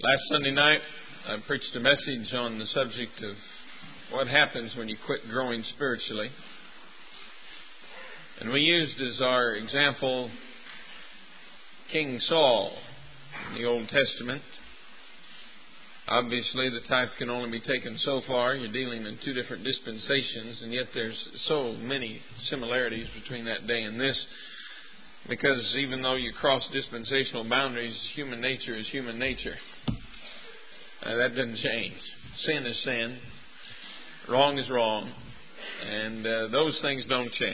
Last Sunday night, I preached a message on the subject of what happens when you quit growing spiritually. And we used as our example King Saul in the Old Testament. Obviously, the type can only be taken so far. You're dealing in two different dispensations, and yet there's so many similarities between that day and this. Because even though you cross dispensational boundaries, human nature is human nature. That doesn't change. Sin is sin. Wrong is wrong. And those things don't change.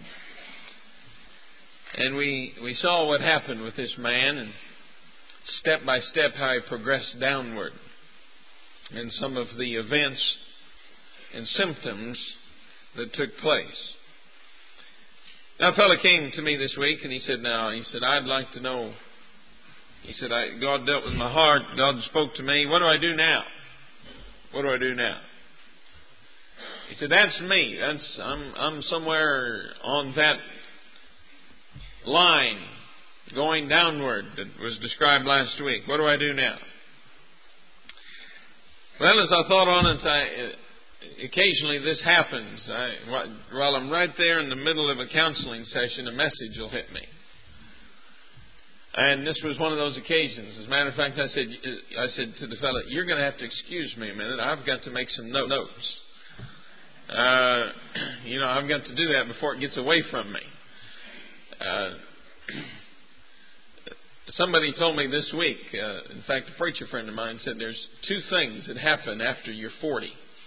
And we saw what happened with this man, and step by step how he progressed downward. And some of the events and symptoms that took place. Now, a fellow came to me this week, and he said, I'd like to know. He said, God dealt with my heart. God spoke to me. What do I do now? What do I do now? He said, that's me. I'm somewhere on that line going downward that was described last week. What do I do now? Well, as I thought on it, occasionally this happens. While I'm right there in the middle of a counseling session, a message will hit me. And this was one of those occasions. As a matter of fact, I said to the fellow, you're going to have to excuse me a minute. I've got to make some notes. I've got to do that before it gets away from me. Somebody told me this week, in fact, a preacher friend of mine said there's two things that happen after you're 40.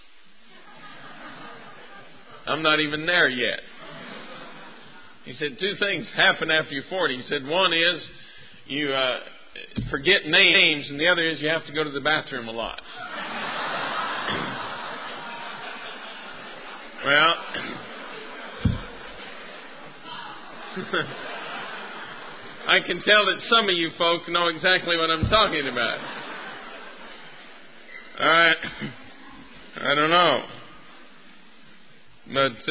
I'm not even there yet. He said two things happen after you're 40. He said one is you forget names, and the other is you have to go to the bathroom a lot. Well, I can tell that some of you folk know exactly what I'm talking about. All right. I don't know. But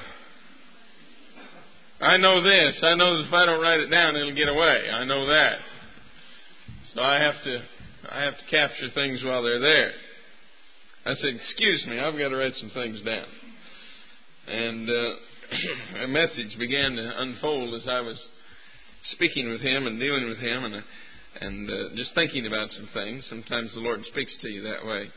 I know this. I know that if I don't write it down, it'll get away. I know that. So I have to capture things while they're there. I said, excuse me, I've got to write some things down. And a message began to unfold as I was speaking with him and dealing with him and just thinking about some things. Sometimes the Lord speaks to you that way.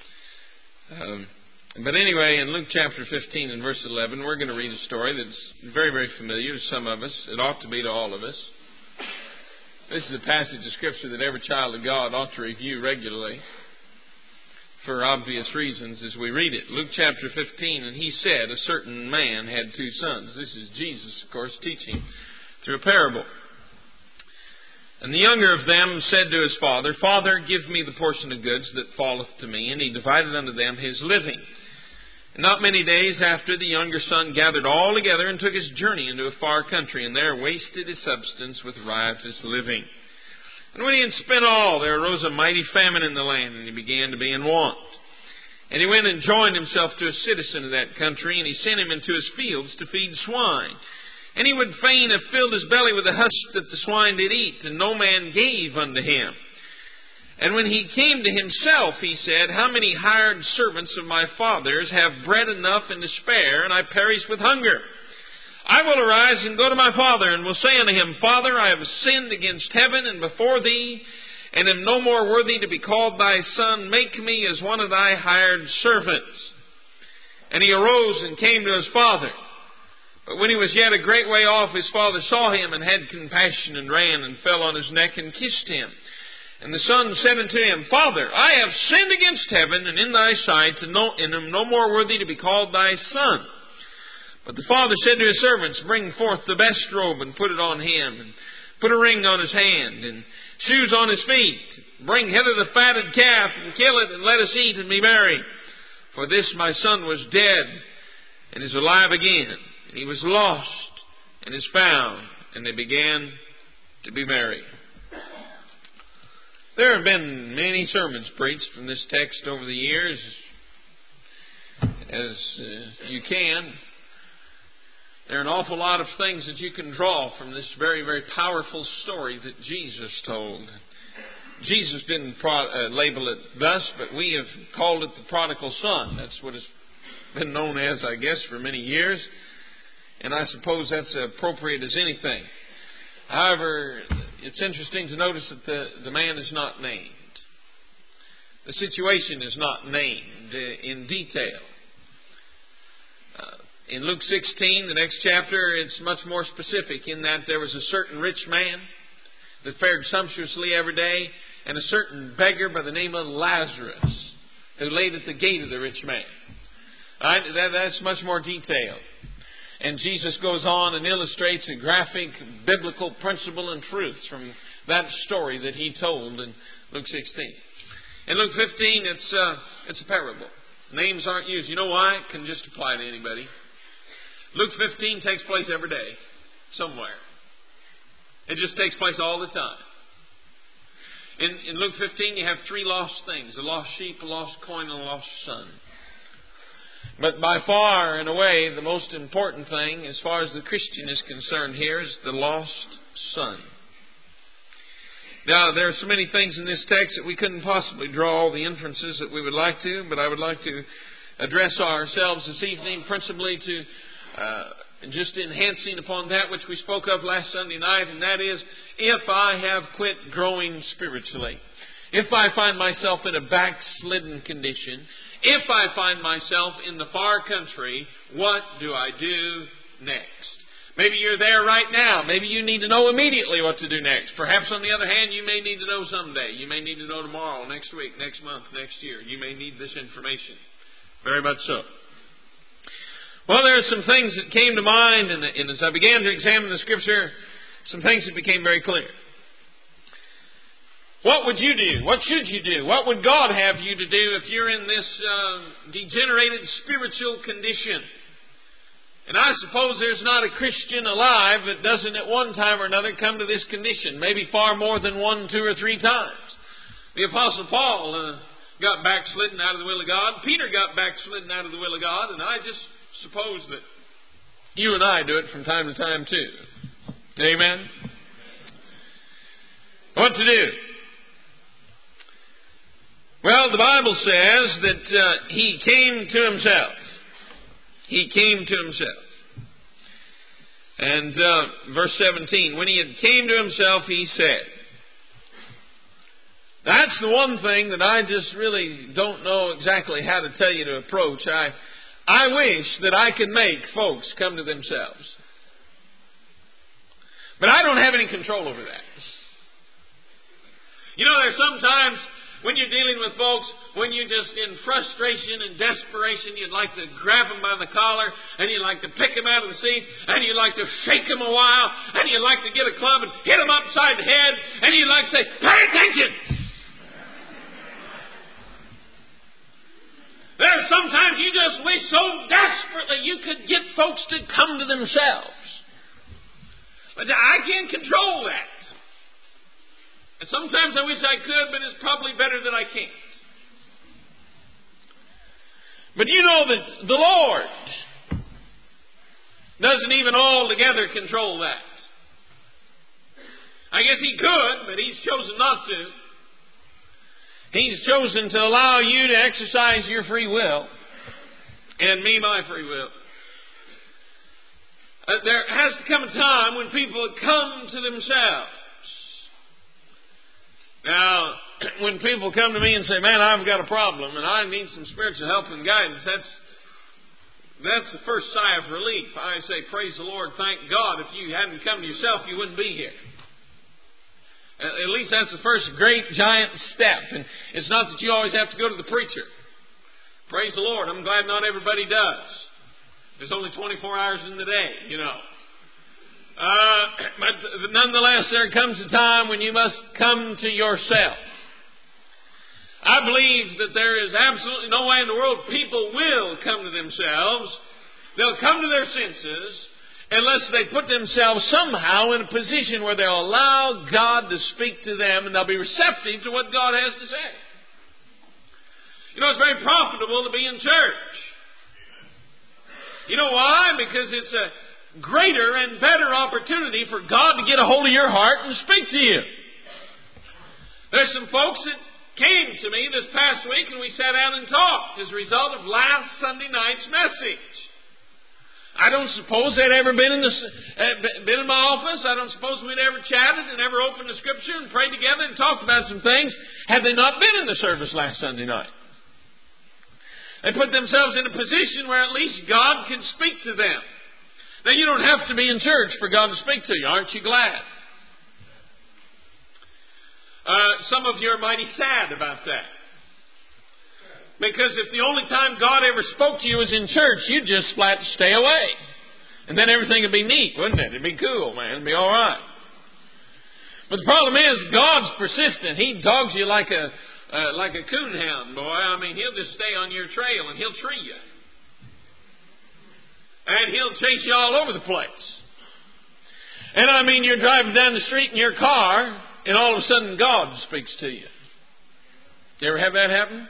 But anyway, in Luke chapter 15 and verse 11, we're going to read a story that's very, very familiar to some of us. It ought to be to all of us. This is a passage of Scripture that every child of God ought to review regularly for obvious reasons as we read it. Luke chapter 15, and he said, a certain man had two sons. This is Jesus, of course, teaching through a parable. And the younger of them said to his father, Father, give me the portion of goods that falleth to me. And he divided unto them his living. And not many days after, the younger son gathered all together and took his journey into a far country, and there wasted his substance with riotous living. And when he had spent all, there arose a mighty famine in the land, and he began to be in want. And he went and joined himself to a citizen of that country, and he sent him into his fields to feed swine. And he would fain have filled his belly with the husk that the swine did eat, and no man gave unto him. And when he came to himself, he said, How many hired servants of my father's have bread enough and to spare, and I perish with hunger? I will arise and go to my father, and will say unto him, Father, I have sinned against heaven and before thee, and am no more worthy to be called thy son. Make me as one of thy hired servants. And he arose and came to his father. But when he was yet a great way off, his father saw him, and had compassion, and ran, and fell on his neck, and kissed him. And the son said unto him, Father, I have sinned against heaven, and in thy sight, and am no more worthy to be called thy son. But the father said to his servants, Bring forth the best robe, and put it on him, and put a ring on his hand, and shoes on his feet. Bring hither the fatted calf, and kill it, and let us eat and be merry. For this my son was dead, and is alive again. And he was lost, and is found. And they began to be merry. There have been many sermons preached from this text over the years, as you can. There are an awful lot of things that you can draw from this very, very powerful story that Jesus told. Jesus didn't label it thus, but we have called it the prodigal son. That's what it's been known as, I guess, for many years. And I suppose that's appropriate as anything. However, it's interesting to notice that the man is not named. The situation is not named in detail. In Luke 16, the next chapter, it's much more specific in that there was a certain rich man that fared sumptuously every day, and a certain beggar by the name of Lazarus who laid at the gate of the rich man. Right? That's much more detailed. And Jesus goes on and illustrates a graphic biblical principle and truth from that story that he told in Luke 16. In Luke 15, it's a parable. Names aren't used. You know why? It can just apply to anybody. Luke 15 takes place every day, somewhere. It just takes place all the time. In Luke 15, you have three lost things: a lost sheep, a lost coin, and a lost son. But by far and away, the most important thing, as far as the Christian is concerned here, is the lost son. Now, there are so many things in this text that we couldn't possibly draw all the inferences that we would like to, but I would like to address ourselves this evening principally to just enhancing upon that which we spoke of last Sunday night, and that is, if I have quit growing spiritually, if I find myself in a backslidden condition, if I find myself in the far country, what do I do next? Maybe you're there right now. Maybe you need to know immediately what to do next. Perhaps, on the other hand, you may need to know someday. You may need to know tomorrow, next week, next month, next year. You may need this information. Very much so. Well, there are some things that came to mind, and as I began to examine the Scripture, some things that became very clear. What would you do? What should you do? What would God have you to do if you're in this degenerated spiritual condition? And I suppose there's not a Christian alive that doesn't at one time or another come to this condition, maybe far more than 1, 2, or 3 times. The Apostle Paul got backslidden out of the will of God. Peter got backslidden out of the will of God. And I just suppose that you and I do it from time to time too. Amen? What to do? Well, the Bible says that he came to himself. He came to himself. And verse 17, when he had came to himself, he said. That's the one thing that I just really don't know exactly how to tell you to approach. I wish that I could make folks come to themselves. But I don't have any control over that. You know, there's sometimes when you're dealing with folks, when you're just in frustration and desperation, you'd like to grab them by the collar, and you'd like to pick them out of the seat, and you'd like to shake them a while, and you'd like to get a club and hit them upside the head, and you'd like to say, pay attention! There's sometimes you just wish so desperately you could get folks to come to themselves. But I can't control that. And sometimes I wish I could, but it's probably better that I can't. But you know that the Lord doesn't even altogether control that. I guess He could, but He's chosen not to. He's chosen to allow you to exercise your free will, and me my free will. There has to come a time when people come to themselves. Now, when people come to me and say, man, I've got a problem and I need some spiritual help and guidance, that's the first sigh of relief. I say, praise the Lord, thank God. If you hadn't come to yourself, you wouldn't be here. At least that's the first great giant step. And it's not that you always have to go to the preacher. Praise the Lord. I'm glad not everybody does. There's only 24 hours in the day, you know. But nonetheless, there comes a time when you must come to yourself. I believe that there is absolutely no way in the world people will come to themselves. They'll come to their senses unless they put themselves somehow in a position where they'll allow God to speak to them and they'll be receptive to what God has to say. You know, it's very profitable to be in church. You know why? Because it's a greater and better opportunity for God to get a hold of your heart and speak to you. There's some folks that came to me this past week and we sat down and talked as a result of last Sunday night's message. I don't suppose they'd ever been in my office. I don't suppose we'd ever chatted and ever opened the Scripture and prayed together and talked about some things had they not been in the service last Sunday night. They put themselves in a position where at least God can speak to them. Now, you don't have to be in church for God to speak to you. Aren't you glad? Some of you are mighty sad about that. Because if the only time God ever spoke to you was in church, you'd just flat stay away. And then everything would be neat, wouldn't it? It'd be cool, man. It'd be all right. But the problem is, God's persistent. He dogs you like a coonhound, boy. I mean, He'll just stay on your trail and He'll tree you. And He'll chase you all over the place. And I mean, you're driving down the street in your car, and all of a sudden God speaks to you. You ever have that happen?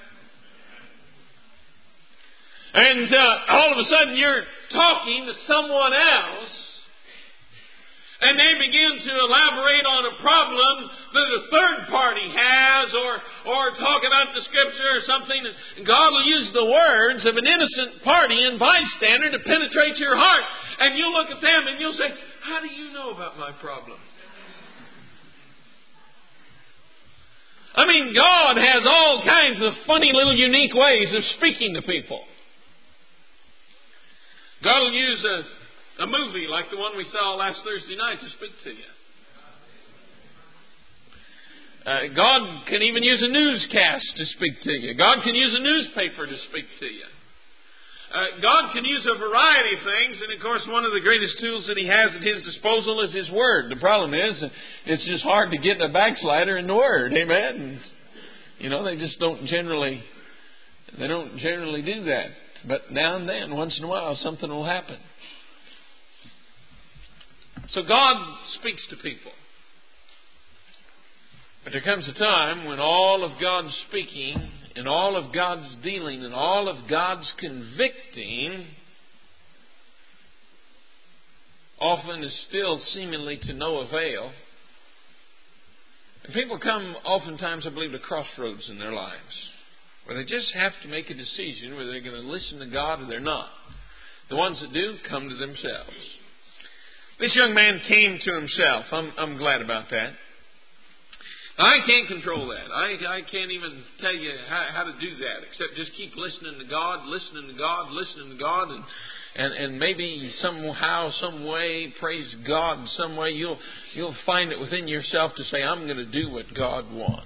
And all of a sudden you're talking to someone else, and they begin to elaborate on a problem that a third party has, or talk about the Scripture or something. And God will use the words of an innocent party and bystander to penetrate your heart. And you'll look at them and you'll say, "How do you know about my problem?" I mean, God has all kinds of funny little unique ways of speaking to people. God will use a movie like the one we saw last Thursday night to speak to you. God can even use a newscast to speak to you. God can use a newspaper to speak to you. God can use a variety of things, and of course one of the greatest tools that He has at His disposal is His Word. The problem is, it's just hard to get a backslider in the Word. Amen? And, they just don't generally do that. But now and then, once in a while, something will happen. So God speaks to people. But there comes a time when all of God's speaking and all of God's dealing and all of God's convicting often is still seemingly to no avail. And people come oftentimes, I believe, to crossroads in their lives, where they just have to make a decision whether they're going to listen to God or they're not. The ones that do come to themselves. This young man came to himself. I'm glad about that. I can't control that. I can't even tell you how to do that, except just keep listening to God, listening to God, listening to God, and maybe somehow, some way, praise God, some way you'll find it within yourself to say, "I'm going to do what God wants."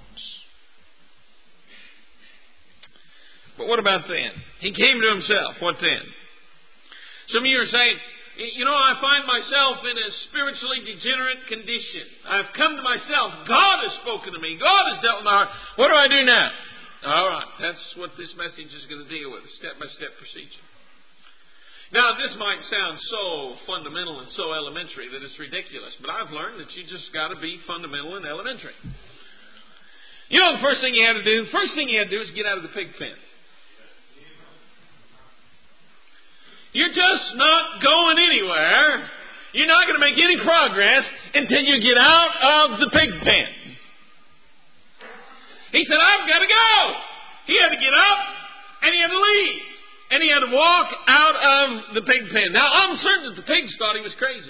But what about then? He came to himself. What then? Some of you are saying, I find myself in a spiritually degenerate condition. I've come to myself. God has spoken to me. God has dealt with my heart. What do I do now? All right. That's what this message is going to deal with. A step-by-step procedure. Now, this might sound so fundamental and so elementary that it's ridiculous. But I've learned that you just got to be fundamental and elementary. The first thing you had to do? The first thing you had to do is get out of the pig pen. You're just not going anywhere. You're not going to make any progress until you get out of the pig pen. He said, "I've got to go." He had to get up and he had to leave. And he had to walk out of the pig pen. Now, I'm certain that the pigs thought he was crazy.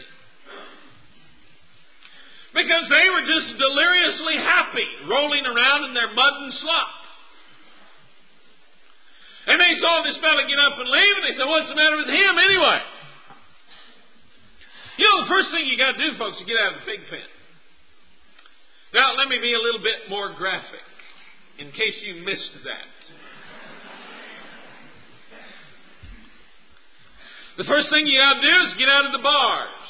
Because they were just deliriously happy, rolling around in their mud and slop. And they saw this fella get up and leave, and they said, "What's the matter with him anyway?" The first thing you got to do, folks, is get out of the pig pen. Now, let me be a little bit more graphic, in case you missed that. The first thing you got to do is get out of the bars.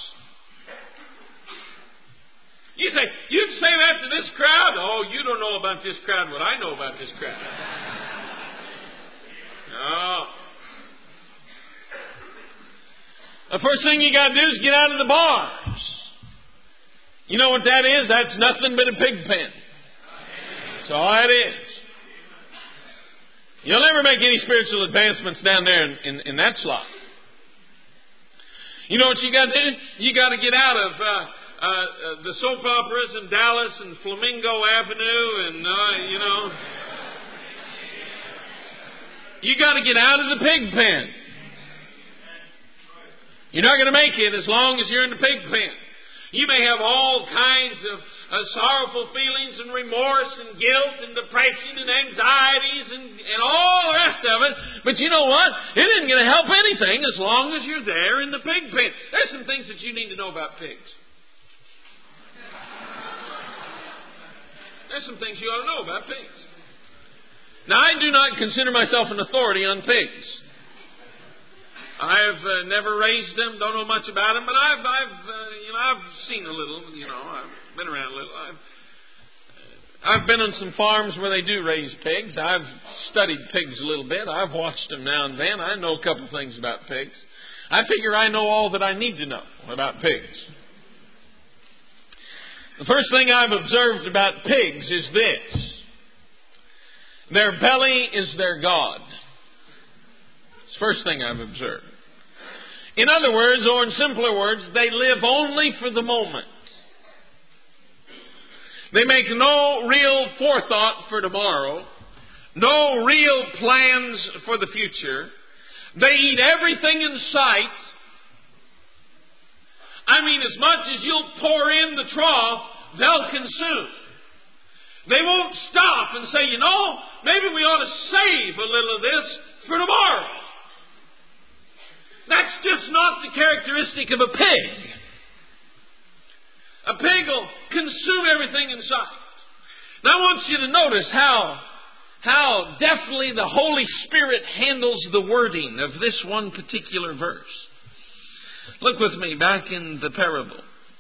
You say, "You'd say that to this crowd?" "Oh, you don't know about this crowd what I know about this crowd." No. The first thing you got to do is get out of the bars. You know what that is? That's nothing but a pig pen. That's all it is. You'll never make any spiritual advancements down there in that slot. You know what you got to do? You got to get out the soap operas in Dallas and Flamingo Avenue and, You got to get out of the pig pen. You're not going to make it as long as you're in the pig pen. You may have all kinds of sorrowful feelings and remorse and guilt and depression and anxieties and all the rest of it. But you know what? It isn't going to help anything as long as you're there in the pig pen. There's some things that you need to know about pigs. There's some things you ought to know about pigs. Now, I do not consider myself an authority on pigs. I've never raised them, don't know much about them, but I've seen a little, I've been around a little. I've been on some farms where they do raise pigs. I've studied pigs a little bit. I've watched them now and then. I know a couple things about pigs. I figure I know all that I need to know about pigs. The first thing I've observed about pigs is this. Their belly is their God. It's the first thing I've observed. In other words, or in simpler words, they live only for the moment. They make no real forethought for tomorrow, no real plans for the future. They eat everything in sight. As much as you'll pour in the trough, they'll consume. They won't stop and say, maybe we ought to save a little of this for tomorrow. That's just not the characteristic of a pig. A pig will consume everything in sight. Now I want you to notice how deftly the Holy Spirit handles the wording of this one particular verse. Look with me back in the parable.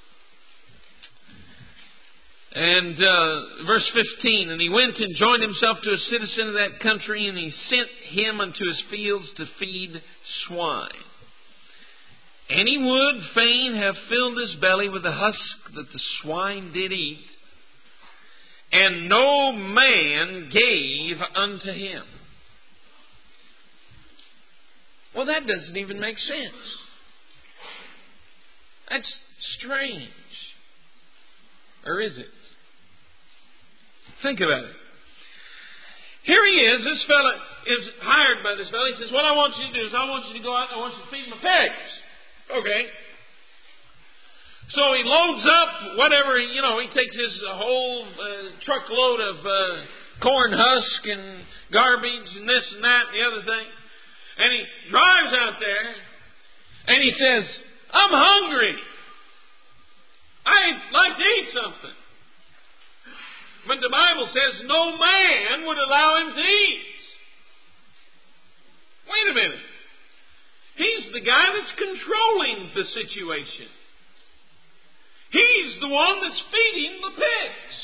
And verse 15, and he went and joined himself to a citizen of that country, and he sent him unto his fields to feed swine. And he would fain have filled his belly with the husk that the swine did eat, and no man gave unto him. Well, that doesn't even make sense. That's strange. Or is it? Think about it. Here he is. This fella is hired by this fella. He says, what I want you to do is I want you to go out and I want you to feed my pigs. Okay. So he loads up whatever, he takes his whole truckload of corn husk and garbage and this and that and the other thing. And he drives out there and he says, I'm hungry. I'd like to eat something. But the Bible says no man would allow him to eat. Wait a minute. He's the guy that's controlling the situation. He's the one that's feeding the pigs.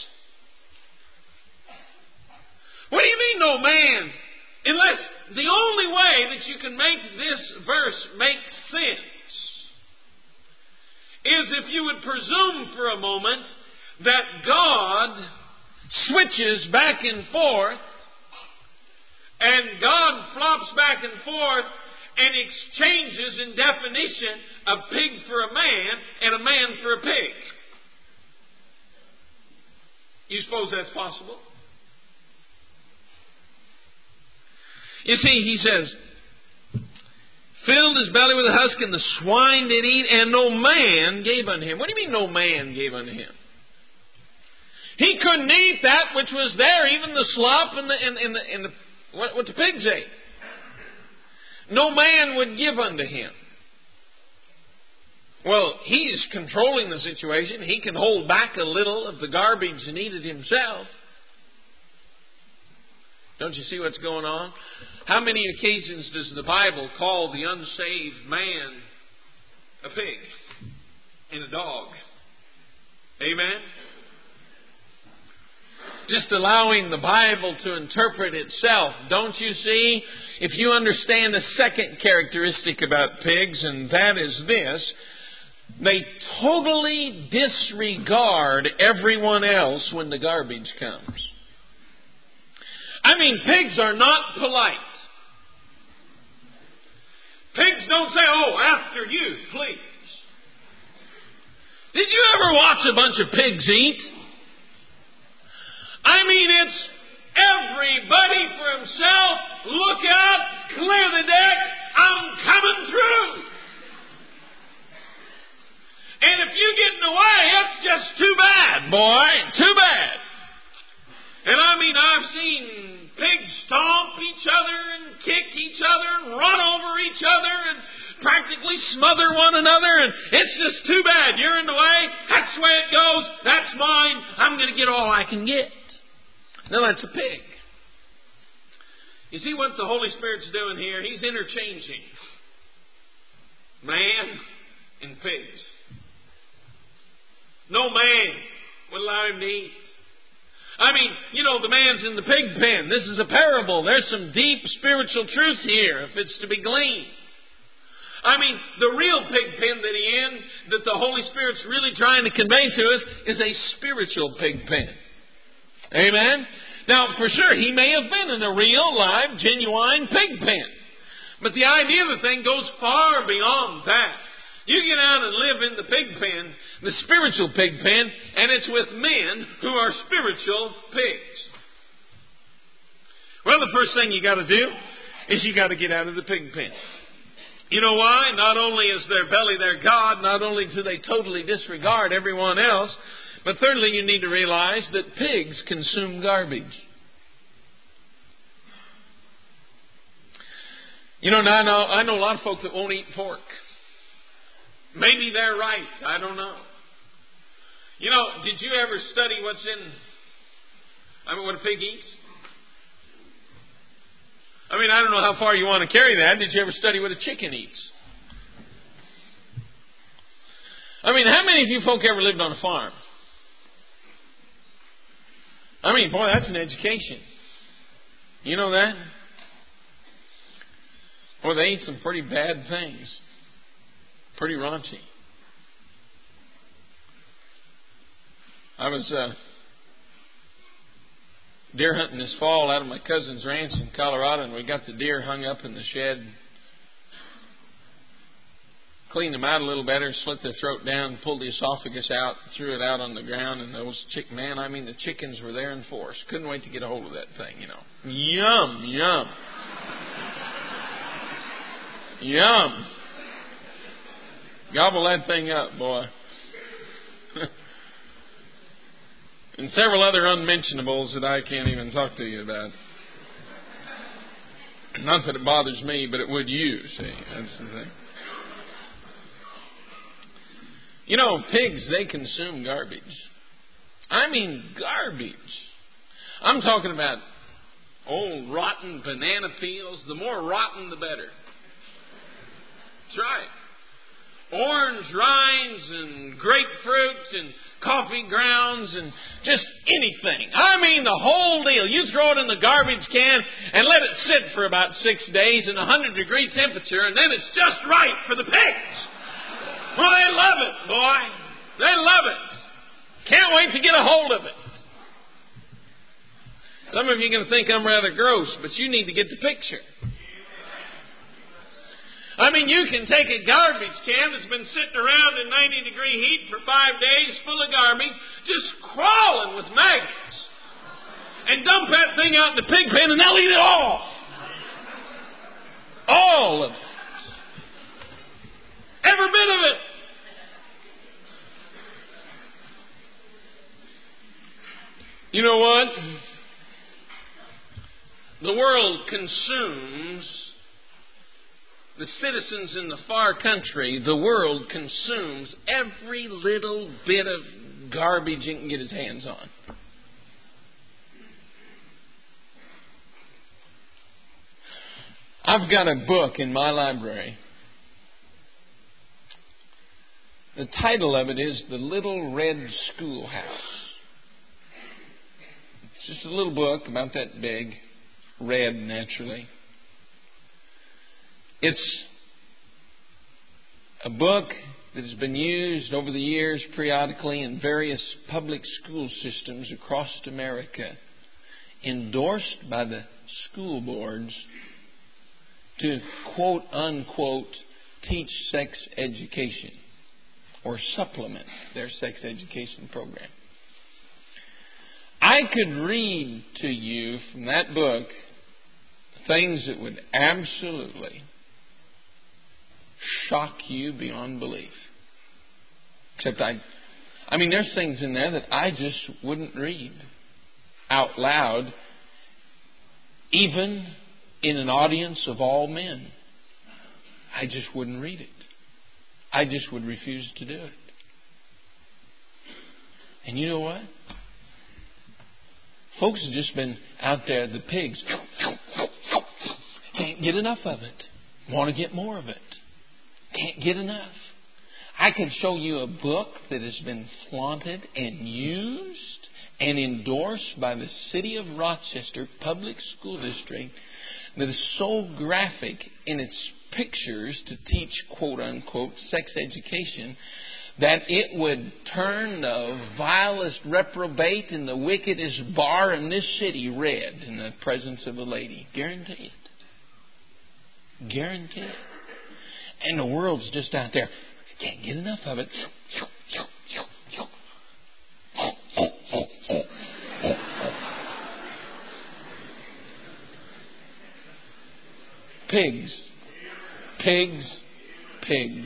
What do you mean, no man? Unless the only way that you can make this verse make sense is if you would presume for a moment that God switches back and forth, and God flops back and forth and exchanges in definition a pig for a man and a man for a pig. You suppose that's possible? You see, he says, filled his belly with a husk, and the swine did eat, and no man gave unto him. What do you mean no man gave unto him? He couldn't eat that which was there, even the slop and what the pigs ate. No man would give unto him. Well, he's controlling the situation. He can hold back a little of the garbage and eat it himself. Don't you see what's going on? How many occasions does the Bible call the unsaved man a pig and a dog? Amen? Just allowing the Bible to interpret itself. Don't you see? If you understand a second characteristic about pigs, and that is this, they totally disregard everyone else when the garbage comes. Pigs are not polite. Pigs don't say, oh, after you, please. Did you ever watch a bunch of pigs eat? I mean, it's everybody for himself. Look out, clear the deck, I'm coming through. And if you get in the way, it's just too bad, boy. Too bad. And I mean, I've seen pigs stomp each other and kick each other and run over each other and practically smother one another, and it's just too bad. You're in the way. That's the way it goes. That's mine. I'm going to get all I can get. Now, that's a pig. You see what the Holy Spirit's doing here? He's interchanging man and pigs. No man would allow him to eat. I mean, you know, the man's in the pig pen. This is a parable. There's some deep spiritual truth here if it's to be gleaned. I mean, the real pig pen that the Holy Spirit's really trying to convey to us is a spiritual pig pen. Amen? Now, for sure, he may have been in a real, live, genuine pig pen. But the idea of the thing goes far beyond that. You get out and live in the pig pen, the spiritual pig pen, and it's with men who are spiritual pigs. Well, the first thing you got to do is you got to get out of the pig pen. You know why? Not only is their belly their God, not only do they totally disregard everyone else, but thirdly, you need to realize that pigs consume garbage. You know, I know a lot of folk that won't eat pork. Maybe they're right. I don't know. You know, did you ever study what a pig eats? I mean, I don't know how far you want to carry that. Did you ever study what a chicken eats? I mean, how many of you folk ever lived on a farm? I mean, boy, that's an education. You know that? Well, they eat some pretty bad things. Pretty raunchy. I was deer hunting this fall out of my cousin's ranch in Colorado, and we got the deer hung up in the shed. Cleaned them out a little better, slit their throat down, pulled the esophagus out, threw it out on the ground, and those the chickens were there in force. Couldn't wait to get a hold of that thing, you know. Yum, yum. Yum. Gobble that thing up, boy. And several other unmentionables that I can't even talk to you about. Not that it bothers me, but it would you, see. That's the thing. You know, pigs, they consume garbage. I mean garbage. I'm talking about old rotten banana peels. The more rotten, the better. That's right. Orange rinds and grapefruit and coffee grounds and just anything. I mean the whole deal. You throw it in the garbage can and let it sit for about 6 days in 100-degree temperature, and then it's just right for the pigs. Well, they love it, boy. They love it. Can't wait to get a hold of it. Some of you are going to think I'm rather gross, but you need to get the picture. I mean, you can take a garbage can that's been sitting around in 90-degree heat for 5 days, full of garbage, just crawling with maggots, and dump that thing out in the pig pen, and they'll eat it all. All of it. Every bit of it. You know what? The world consumes, the citizens in the far country, the world consumes every little bit of garbage it can get its hands on. I've got a book in my library. The title of it is The Little Red Schoolhouse. It's just a little book about that big, red naturally. It's a book that has been used over the years periodically in various public school systems across America, endorsed by the school boards to quote unquote teach sex education. or supplement their sex education program. I could read to you from that book things that would absolutely shock you beyond belief. Except there's things in there that I just wouldn't read out loud, even in an audience of all men. I just wouldn't read it. I just would refuse to do it. And you know what? Folks have just been out there, the pigs. Can't get enough of it. Want to get more of it. Can't get enough. I could show you a book that has been flaunted and used and endorsed by the City of Rochester Public School District that is so graphic in its pictures to teach, quote unquote, sex education, that it would turn the vilest reprobate and the wickedest bar in this city red in the presence of a lady. Guarantee it. Guarantee it. And the world's just out there. Can't get enough of it. Pigs. Pigs. Pigs.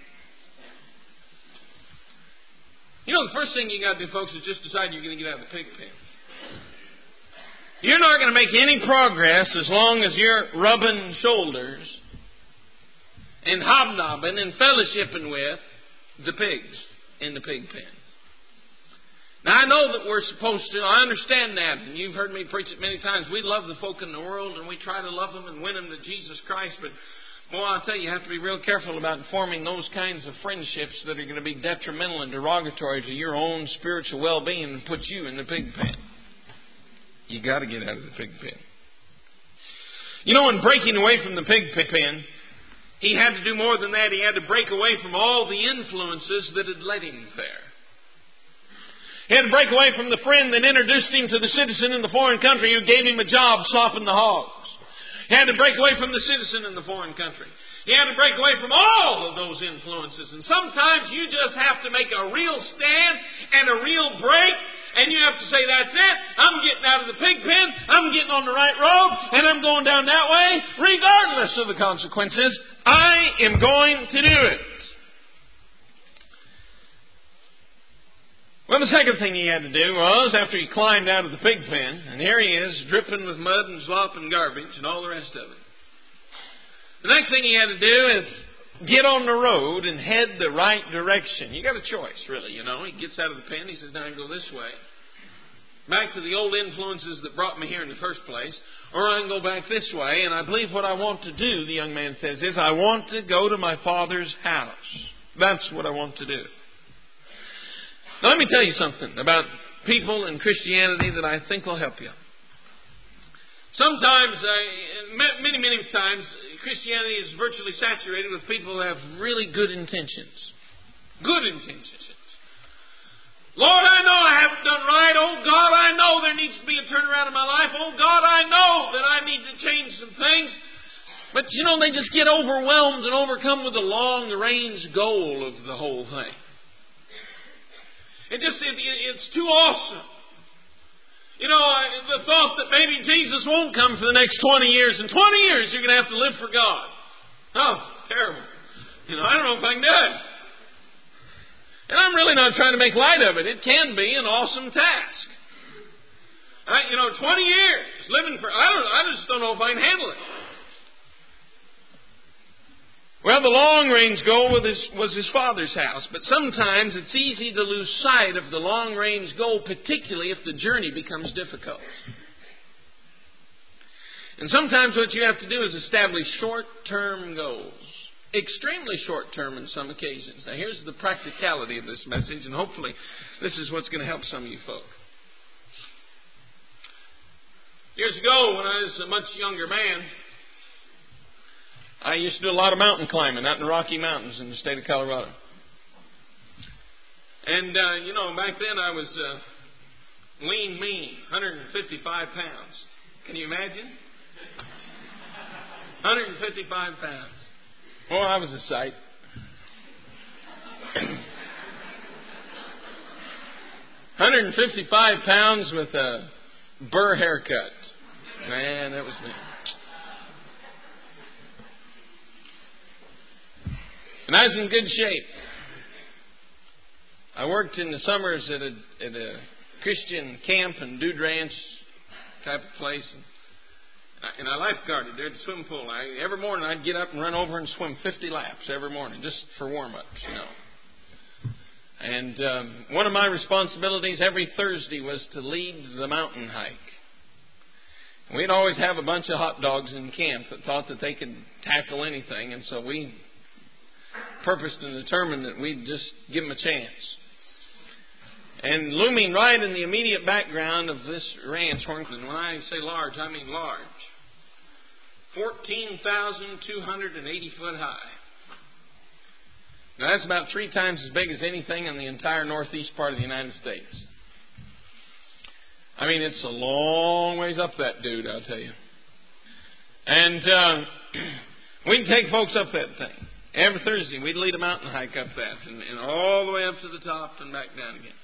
You know, the first thing you got to do, folks, is just decide you're going to get out of the pig pen. You're not going to make any progress as long as you're rubbing shoulders and hobnobbing and fellowshipping with the pigs in the pig pen. Now, I know that we're supposed to. I understand that, and you've heard me preach it many times. We love the folk in the world, and we try to love them and win them to Jesus Christ, but well, I'll tell you, you have to be real careful about forming those kinds of friendships that are going to be detrimental and derogatory to your own spiritual well-being and put you in the pig pen. You got to get out of the pig pen. You know, in breaking away from the pig pen, he had to do more than that. He had to break away from all the influences that had led him there. He had to break away from the friend that introduced him to the citizen in the foreign country who gave him a job sopping the hogs. He had to break away from the citizen in the foreign country. He had to break away from all of those influences. And sometimes you just have to make a real stand and a real break. And you have to say, that's it. I'm getting out of the pig pen. I'm getting on the right road. And I'm going down that way. Regardless of the consequences, I am going to do it. Well, the second thing he had to do was, after he climbed out of the pig pen, and here he is, dripping with mud and slop and garbage and all the rest of it. The next thing he had to do is get on the road and head the right direction. You got a choice, really, you know. He gets out of the pen, he says, now I can go this way. Back to the old influences that brought me here in the first place. Or I can go back this way, and I believe what I want to do, the young man says, is I want to go to my Father's house. That's what I want to do. Now, let me tell you something about people in Christianity that I think will help you. Sometimes, many times, Christianity is virtually saturated with people who have really good intentions. Good intentions. Lord, I know I haven't done right. Oh, God, I know there needs to be a turnaround in my life. Oh, God, I know that I need to change some things. But, you know, they just get overwhelmed and overcome with the long-range goal of the whole thing. It's too awesome. You know, the thought that maybe Jesus won't come for the next 20 years. In 20 years, you're going to have to live for God. Oh, terrible. You know, I don't know if I can do it. And I'm really not trying to make light of it. It can be an awesome task. 20 years living for... I just don't know if I can handle it. Well, the long-range goal was his Father's house. But sometimes it's easy to lose sight of the long-range goal, particularly if the journey becomes difficult. And sometimes what you have to do is establish short-term goals. Extremely short-term in some occasions. Now, here's the practicality of this message, and hopefully this is what's going to help some of you folk. Years ago, when I was a much younger man, I used to do a lot of mountain climbing out in the Rocky Mountains in the state of Colorado. And, back then I was lean, mean, 155 pounds. Can you imagine? 155 pounds. Oh, I was a sight. 155 pounds with a burr haircut. Man, that was me. And I was in good shape. I worked in the summers at a Christian camp and dude ranch type of place. And I lifeguarded there at the swimming pool. Every morning I'd get up and run over and swim 50 laps every morning just for warm-ups, you know. And one of my responsibilities every Thursday was to lead the mountain hike. And we'd always have a bunch of hot dogs in camp that thought that they could tackle anything. And so we purposed and determined that we'd just give them a chance. And looming right in the immediate background of this ranch, and when I say large, I mean large, 14,280 foot high. Now that's about 3 times as big as anything in the entire northeast part of the United States. I mean, it's a long ways up that dude, I'll tell you. And we'd take folks up that thing. Every Thursday, we'd lead a mountain hike up that, and all the way up to the top and back down again.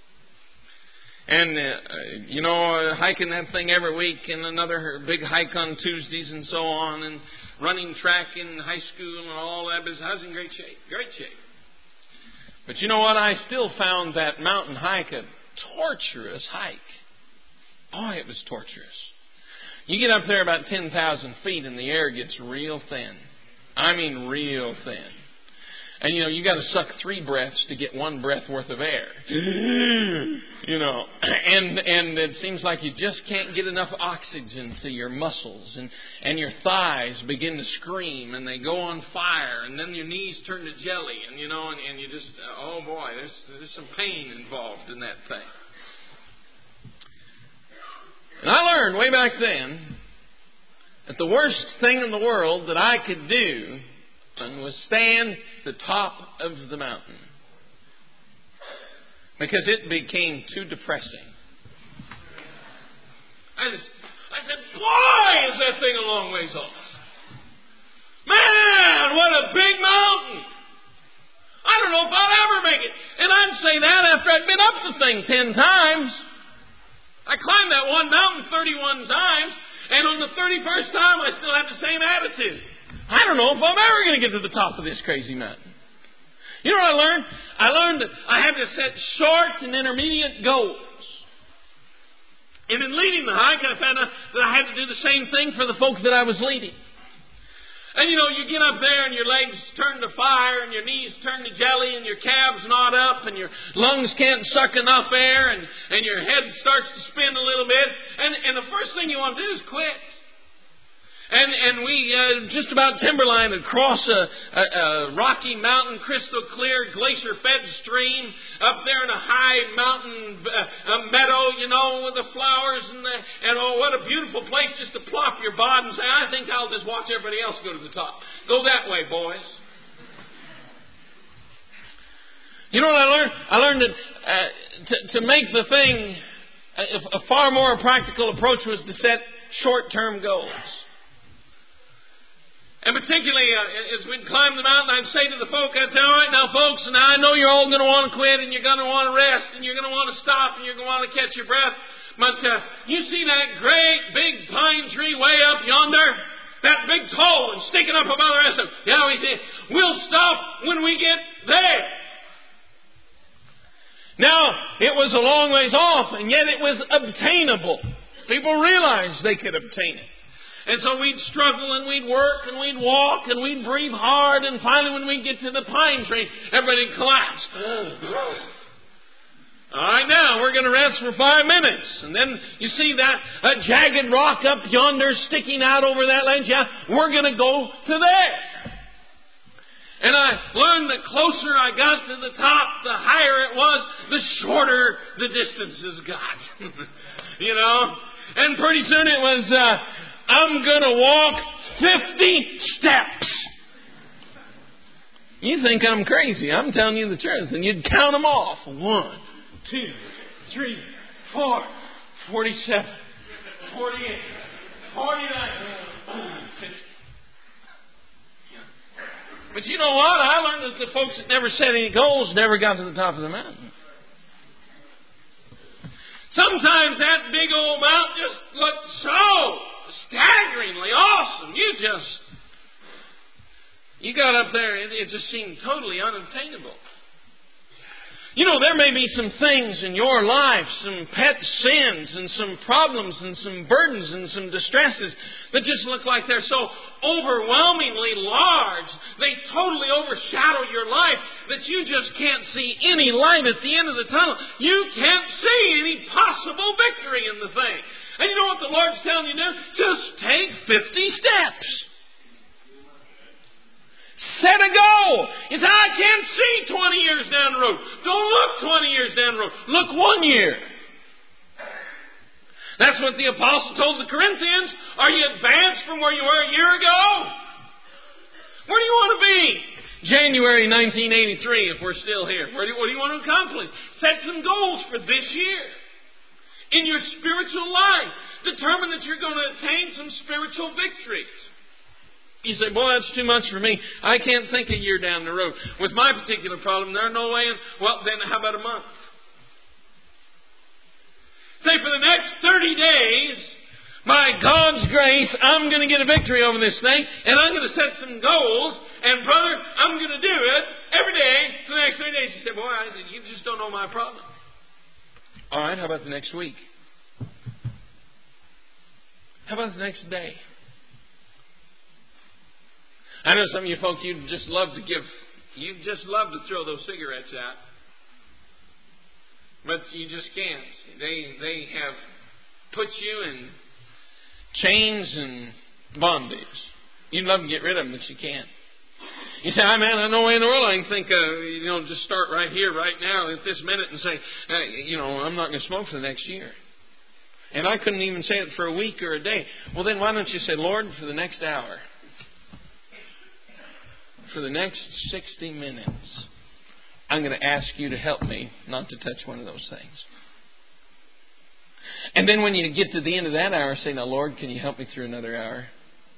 And, hiking that thing every week, and another big hike on Tuesdays and so on, and running track in high school and all that business. I was in great shape. But you know what? I still found that mountain hike a torturous hike. Oh, it was torturous. You get up there about 10,000 feet and the air gets real thin. I mean real thin. And, you got to suck 3 breaths to get 1 breath worth of air. And it seems like you just can't get enough oxygen to your muscles. And your thighs begin to scream and they go on fire. And then your knees turn to jelly. And you just, oh boy, there's some pain involved in that thing. And I learned way back then that the worst thing in the world that I could do was stand at the top of the mountain, because it became too depressing. I said, boy, is that thing a long ways off. Man, what a big mountain. I don't know if I'll ever make it. And I'd say that after I'd been up the thing 10 times. I climbed that one mountain 31 times, and on the 31st time I still had the same attitude. I don't know if I'm ever going to get to the top of this crazy mountain. You know what I learned? I learned that I had to set short and intermediate goals. And in leading the hike, I found out that I had to do the same thing for the folk that I was leading. And you get up there and your legs turn to fire and your knees turn to jelly and your calves knot up and your lungs can't suck enough air and your head starts to spin a little bit. And the first thing you want to do is quit. And we just about timberline had crossed a rocky mountain, crystal clear, glacier-fed stream up there in a high mountain meadow, with the flowers and oh, what a beautiful place just to plop your body and say, I think I'll just watch everybody else go to the top. Go that way, boys. You know what I learned? I learned that to make the thing a far more practical approach was to set short-term goals. And particularly, as we'd climb the mountain, I'd say to the folk, I'd say, all right, now, folks, and I know you're all going to want to quit, and you're going to want to rest, and you're going to want to stop, and you're going to want to catch your breath. But you see that great big pine tree way up yonder? That big tall one sticking up above the rest of them. Yeah, we say, we'll stop when we get there. Now, it was a long ways off, and yet it was obtainable. People realized they could obtain it. And so we'd struggle and we'd work and we'd walk and we'd breathe hard. And finally when we'd get to the pine tree, everybody would collapse. All right, now we're going to rest for 5 minutes. And then you see that jagged rock up yonder sticking out over that ledge. Yeah, we're going to go to there. And I learned that closer I got to the top, the higher it was, the shorter the distances got. And pretty soon it was... I'm going to walk 50 steps. You think I'm crazy. I'm telling you the truth. And you'd count them off. 1, 2, 3, 4, 47, 48, 49, 50. But you know what? I learned that the folks that never set any goals never got to the top of the mountain. Sometimes that big old mountain just looked so staggeringly awesome. You got up there, it just seemed totally unattainable. You know, there may be some things in your life, some pet sins and some problems and some burdens and some distresses that just look like they're so overwhelmingly large. They totally overshadow your life that you just can't see any light at the end of the tunnel. You can't see any possible victory in the thing. And you know what the Lord's telling you to do? Just take 50 steps. Set a goal. You say, I can't see 20 years down the road. Don't look 20 years down the road. Look 1 year. That's what the apostle told the Corinthians. Are you advanced from where you were a year ago? Where do you want to be? January 1983, if we're still here. What do you want to accomplish? Set some goals for this year. In your spiritual life, determine that you're going to attain some spiritual victories. You say, boy, that's too much for me. I can't think a year down the road. With my particular problem, there's no way in. Well, then how about a month? Say for the next 30 days, by God's grace, I'm going to get a victory over this thing, and I'm going to set some goals, and brother, I'm going to do it every day for the next 30 days. You say, boy, you just don't know my problem. All right, how about the next week? How about the next day? I know some of you folks, you'd just love to throw those cigarettes out. But you just can't. They have put you in chains and bondage. You'd love to get rid of them, but you can't. You say, man, there's no way in the world I can think just start right here, right now, at this minute and say, I'm not going to smoke for the next year. And I couldn't even say it for a week or a day. Well, then why don't you say, Lord, for the next hour, for the next 60 minutes, I'm going to ask you to help me not to touch one of those things. And then when you get to the end of that hour, say, now, Lord, can you help me through another hour?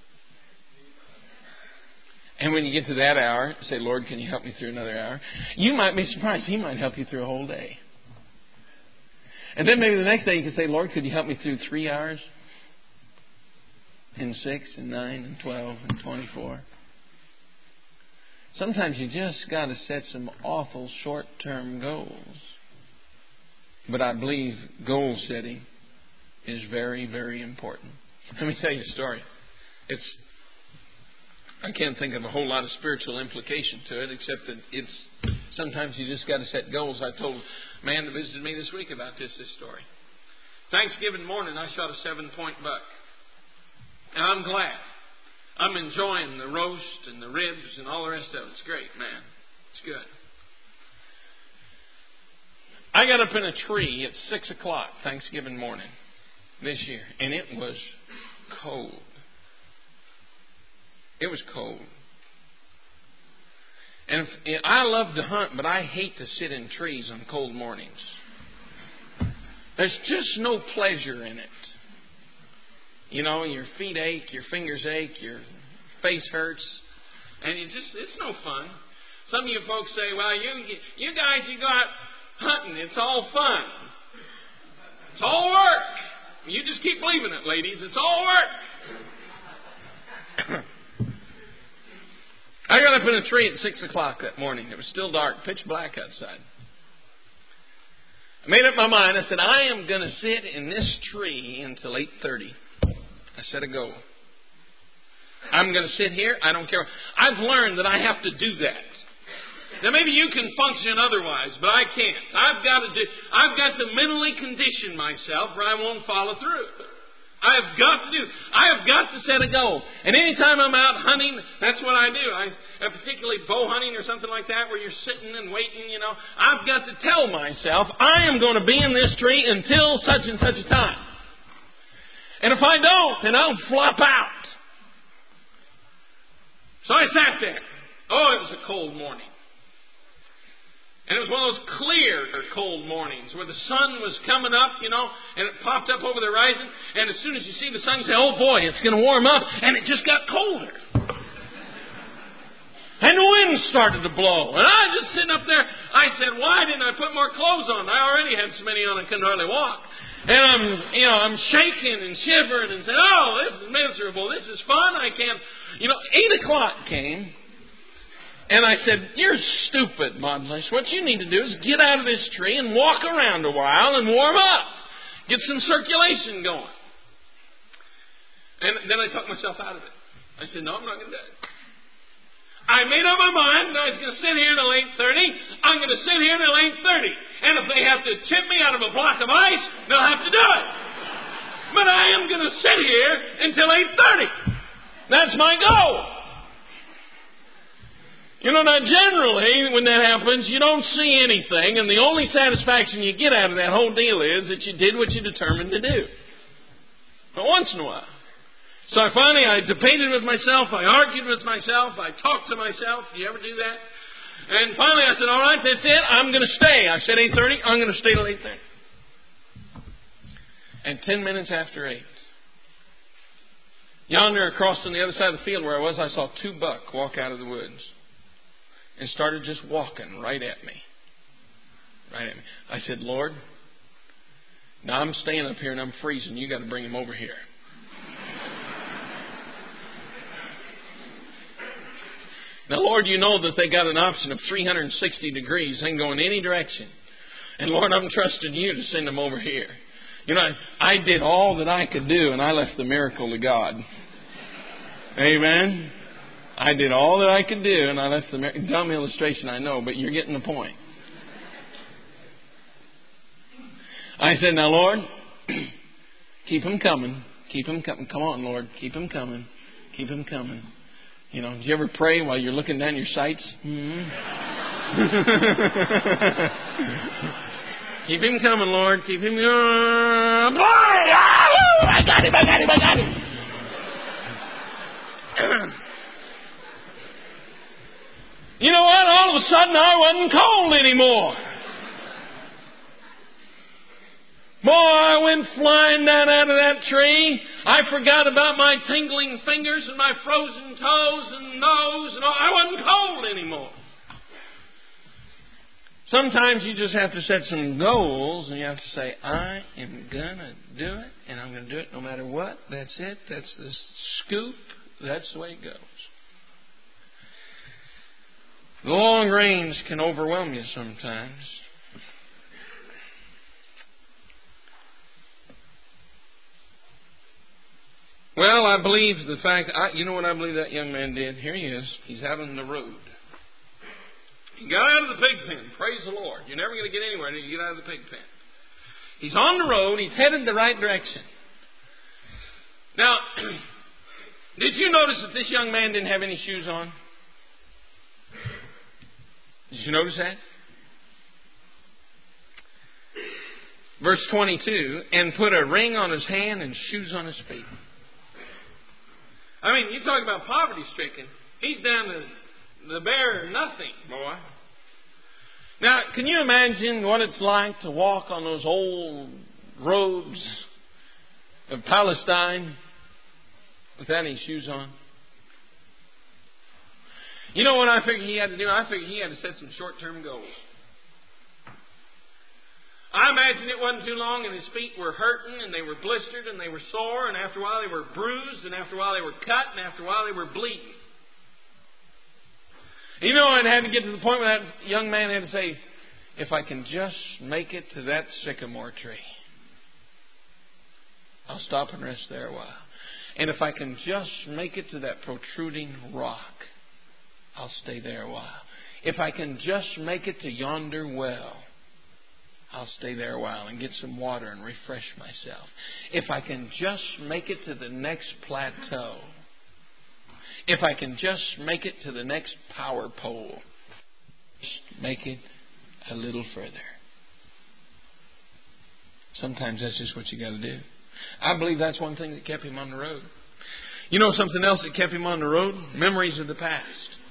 And when you get to that hour, say, Lord, can you help me through another hour? You might be surprised. He might help you through a whole day. And then maybe the next day you can say, Lord, could you help me through 3 hours? And 6 and 9 and 12 and 24. Sometimes you just got to set some awful short-term goals. But I believe goal setting is very, very important. Let me tell you a story. I can't think of a whole lot of spiritual implication to it, except that sometimes you just got to set goals. I told a man that visited me this week about this story. Thanksgiving morning, I shot a 7-point buck. And I'm glad. I'm enjoying the roast and the ribs and all the rest of it. It's great, man. It's good. I got up in a tree at 6 o'clock Thanksgiving morning this year, and it was cold. It was cold. And I love to hunt, but I hate to sit in trees on cold mornings. There's just no pleasure in it. You know, your feet ache, your fingers ache, your face hurts, and it's no fun. Some of you folks say, well, you guys, you go out hunting, it's all fun. It's all work. You just keep believing it, ladies. It's all work. I got up in a tree at 6 o'clock that morning. It was still dark, pitch black outside. I made up my mind. I said, I am going to sit in this tree until 8:30. I set a goal. I'm going to sit here. I don't care. I've learned that I have to do that. Now, maybe you can function otherwise, but I can't. I've got to mentally condition myself or I won't follow through. I have got to set a goal. And anytime I'm out hunting, that's what I do. Particularly bow hunting or something like that, where you're sitting and waiting, I've got to tell myself, I am going to be in this tree until such and such a time. And if I don't, then I'll flop out. So I sat there. Oh, it was a cold morning. And it was one of those clear cold mornings where the sun was coming up, and it popped up over the horizon. And as soon as you see the sun, you say, oh boy, it's going to warm up. And it just got colder. And the wind started to blow. And I was just sitting up there. I said, why didn't I put more clothes on? I already had so many on I couldn't hardly walk. And I'm shaking and shivering and saying, oh, this is miserable. This is fun. I can't. 8 o'clock came. And I said, you're stupid, Modlish. What you need to do is get out of this tree and walk around a while and warm up. Get some circulation going. And then I talked myself out of it. I said, no, I'm not going to do it. I made up my mind that I was going to sit here until 8:30. I'm going to sit here until 8:30. And if they have to tip me out of a block of ice, they'll have to do it. But I am going to sit here until 8:30. That's my goal. Now generally, when that happens, you don't see anything, and the only satisfaction you get out of that whole deal is that you did what you determined to do. But once in a while. So I debated with myself, I argued with myself, I talked to myself. Do you ever do that? And finally I said, all right, that's it, I'm going to stay. I said 8:30, I'm going to stay till 8:30. And 10 minutes after 8, yonder across on the other side of the field where I was, I saw 2 buck walk out of the woods. And started just walking right at me. Right at me. I said, Lord, now I'm staying up here and I'm freezing. You got to bring him over here. Now, Lord, you know that they got an option of 360 degrees. They can go in any direction. And Lord, I'm trusting you to send them over here. I did all that I could do and I left the miracle to God. Amen. I did all that I could do, and I left the dumb illustration, I know, but you're getting the point. I said, now, Lord, keep them coming. Keep them coming. Come on, Lord. Keep them coming. Keep them coming. Do you ever pray while you're looking down your sights? Mm-hmm. Keep him coming, Lord. Keep him going. I got him. You know what? All of a sudden, I wasn't cold anymore. Boy, I went flying down out of that tree. I forgot about my tingling fingers and my frozen toes and nose and all. I wasn't cold anymore. Sometimes you just have to set some goals and you have to say, I am going to do it, and I'm going to do it no matter what. That's it. That's the scoop. That's the way it goes. The long range can overwhelm you sometimes. Well, I believe the fact, you know what I believe that young man did? Here he is. He's out on the road. He got out of the pig pen. Praise the Lord. You're never going to get anywhere until you get out of the pig pen. He's on the road. He's headed the right direction. Now, did you notice that this young man didn't have any shoes on? Did you notice that? Verse 22, and put a ring on his hand and shoes on his feet. I mean, you talk about poverty-stricken. He's down to the bare nothing, boy. Now, can you imagine what it's like to walk on those old roads of Palestine without any shoes on? You know what I figured he had to do? I figured he had to set some short-term goals. I imagine it wasn't too long and his feet were hurting and they were blistered and they were sore, and after a while they were bruised, and after a while they were cut, and after a while they were bleeding. You know, it had to get to the point where that young man had to say, if I can just make it to that sycamore tree, I'll stop and rest there a while. And if I can just make it to that protruding rock, I'll stay there a while. If I can just make it to yonder well, I'll stay there a while and get some water and refresh myself. If I can just make it to the next plateau, if I can just make it to the next power pole, just make it a little further. Sometimes that's just what you got to do. I believe that's one thing that kept him on the road. You know something else that kept him on the road? Memories of the past.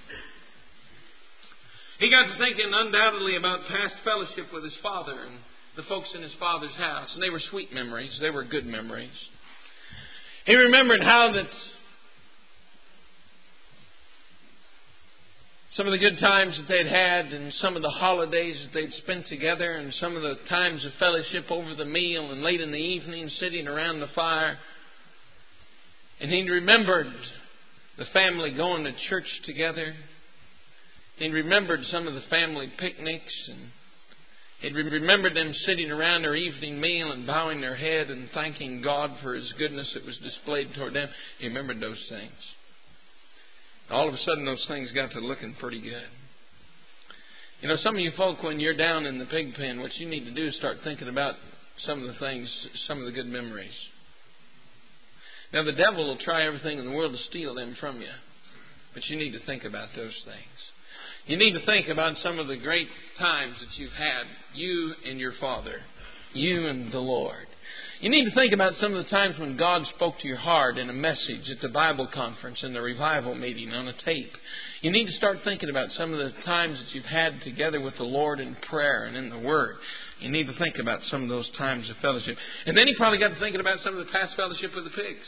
He got to thinking undoubtedly about past fellowship with his father and the folks in his father's house. And they were sweet memories. They were good memories. He remembered how that some of the good times that they'd had, and some of the holidays that they'd spent together, and some of the times of fellowship over the meal and late in the evening sitting around the fire. And he remembered the family going to church together. He remembered some of the family picnics, and he remembered them sitting around their evening meal and bowing their head and thanking God for His goodness that was displayed toward them. He remembered those things. All of a sudden, those things got to looking pretty good. You know, some of you folk, when you're down in the pig pen, what you need to do is start thinking about some of the things, some of the good memories. Now, the devil will try everything in the world to steal them from you. But you need to think about those things. You need to think about some of the great times that you've had, you and your Father, you and the Lord. You need to think about some of the times when God spoke to your heart in a message at the Bible conference, in the revival meeting, on a tape. You need to start thinking about some of the times that you've had together with the Lord in prayer and in the Word. You need to think about some of those times of fellowship. And then you probably got to thinking about some of the past fellowship with the pigs.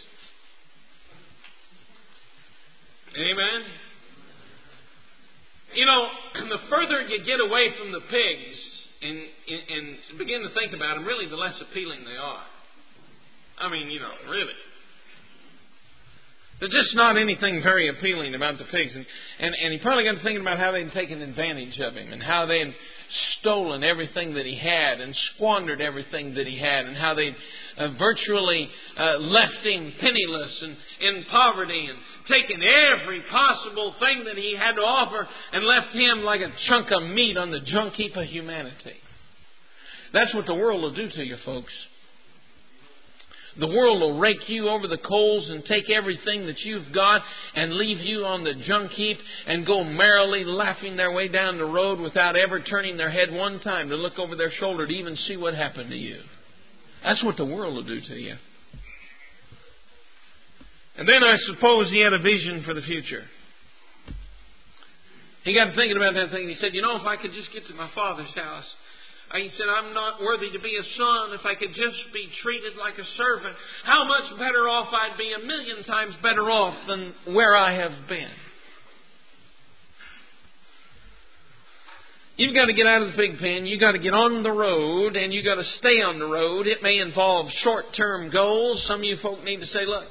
Amen? You know, the further you get away from the pigs and begin to think about them, really the less appealing they are. I mean, you know, really. There's just not anything very appealing about the pigs. And he probably got to thinking about how they'd taken advantage of him and how they'd stolen everything that he had and squandered everything that he had, and how they'd virtually left him penniless and in poverty and taken every possible thing that he had to offer and left him like a chunk of meat on the junk heap of humanity. That's what the world will do to you, folks. The world will rake you over the coals and take everything that you've got and leave you on the junk heap and go merrily laughing their way down the road without ever turning their head one time to look over their shoulder to even see what happened to you. That's what the world will do to you. And then I suppose he had a vision for the future. He got thinking about that thing and he said, you know, if I could just get to my Father's house. He said, I'm not worthy to be a son. If I could just be treated like a servant, how much better off I'd be, 1,000,000 times better off than where I have been. You've got to get out of the pig pen. You've got to get on the road, and you've got to stay on the road. It may involve short-term goals. Some of you folk need to say, look,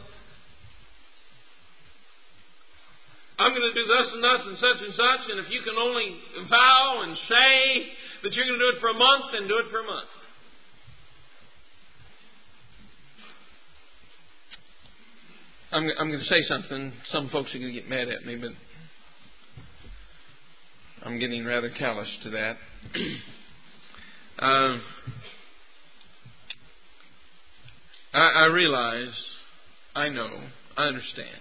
I'm going to do thus and thus and such, and if you can only vow and say that you're going to do it for a month, then do it for a month. I'm going to say something. Some folks are going to get mad at me, but I'm getting rather callous to that. I realize, I know, I understand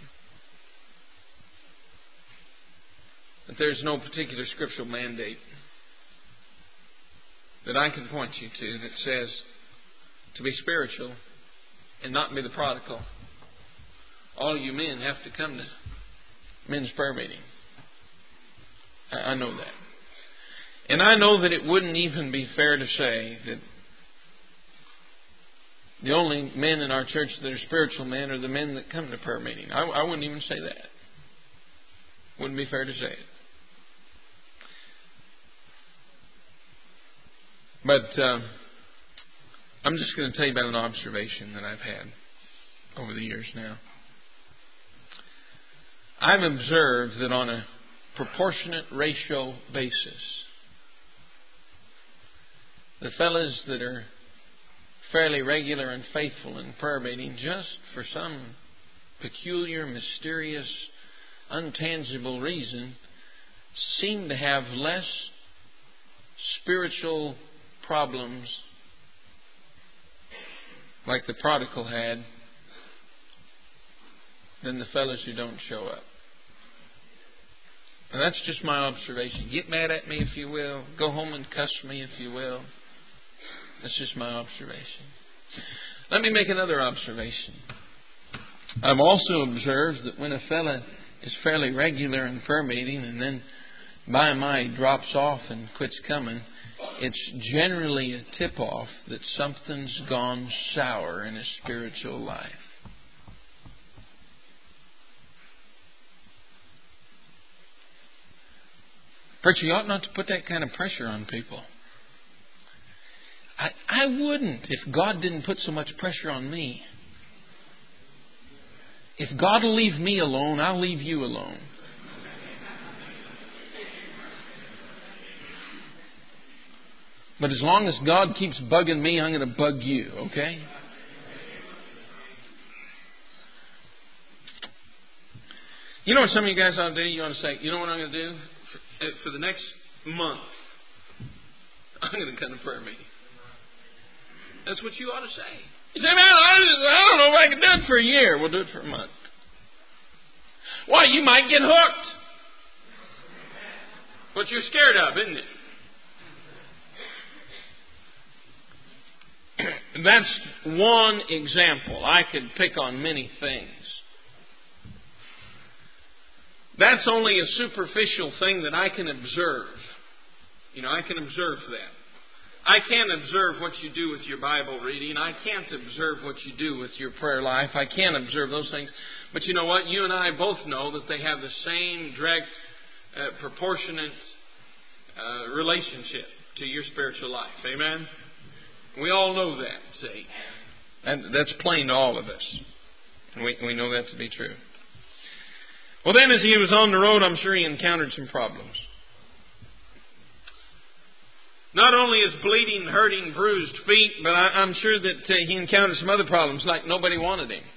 that there's no particular scriptural mandate that I can point you to that says to be spiritual and not be the prodigal. All you men have to come to men's prayer meeting. I know that. And I know that it wouldn't even be fair to say that the only men in our church that are spiritual men are the men that come to prayer meeting. I wouldn't even say that. Wouldn't be fair to say it. But I'm just going to tell you about an observation that I've had over the years now. I've observed that on a proportionate ratio basis, the fellows that are fairly regular and faithful in prayer meeting, just for some peculiar, mysterious, untangible reason, seem to have less spiritual problems like the prodigal had than the fellows who don't show up. And that's just my observation. Get mad at me if you will. Go home and cuss me if you will. That's just my observation. Let me make another observation. I've also observed that when a fella is fairly regular in prayer meeting and then by and by he drops off and quits coming, it's generally a tip-off that something's gone sour in his spiritual life. Preacher, you ought not to put that kind of pressure on people. I wouldn't if God didn't put so much pressure on me. If God will leave me alone, I'll leave you alone. But as long as God keeps bugging me, I'm going to bug you, okay? You know what some of you guys ought to do? You ought to say, you know what I'm going to do? For the next month, I'm going to come to prayer meeting. That's what you ought to say. You say, man, I don't know if I can do it for a year. We'll do it for a month. Why, you might get hooked. What you're scared of, isn't it? That's one example. I could pick on many things. That's only a superficial thing that I can observe. You know, I can observe that. I can't observe what you do with your Bible reading. I can't observe what you do with your prayer life. I can't observe those things. But you know what? You and I both know that they have the same direct, proportionate relationship to your spiritual life. Amen? We all know that, see. And that's plain to all of us. And we know that to be true. Well, then as he was on the road, I'm sure he encountered some problems. Not only his bleeding, hurting, bruised feet, but I'm sure that he encountered some other problems, like nobody wanted him.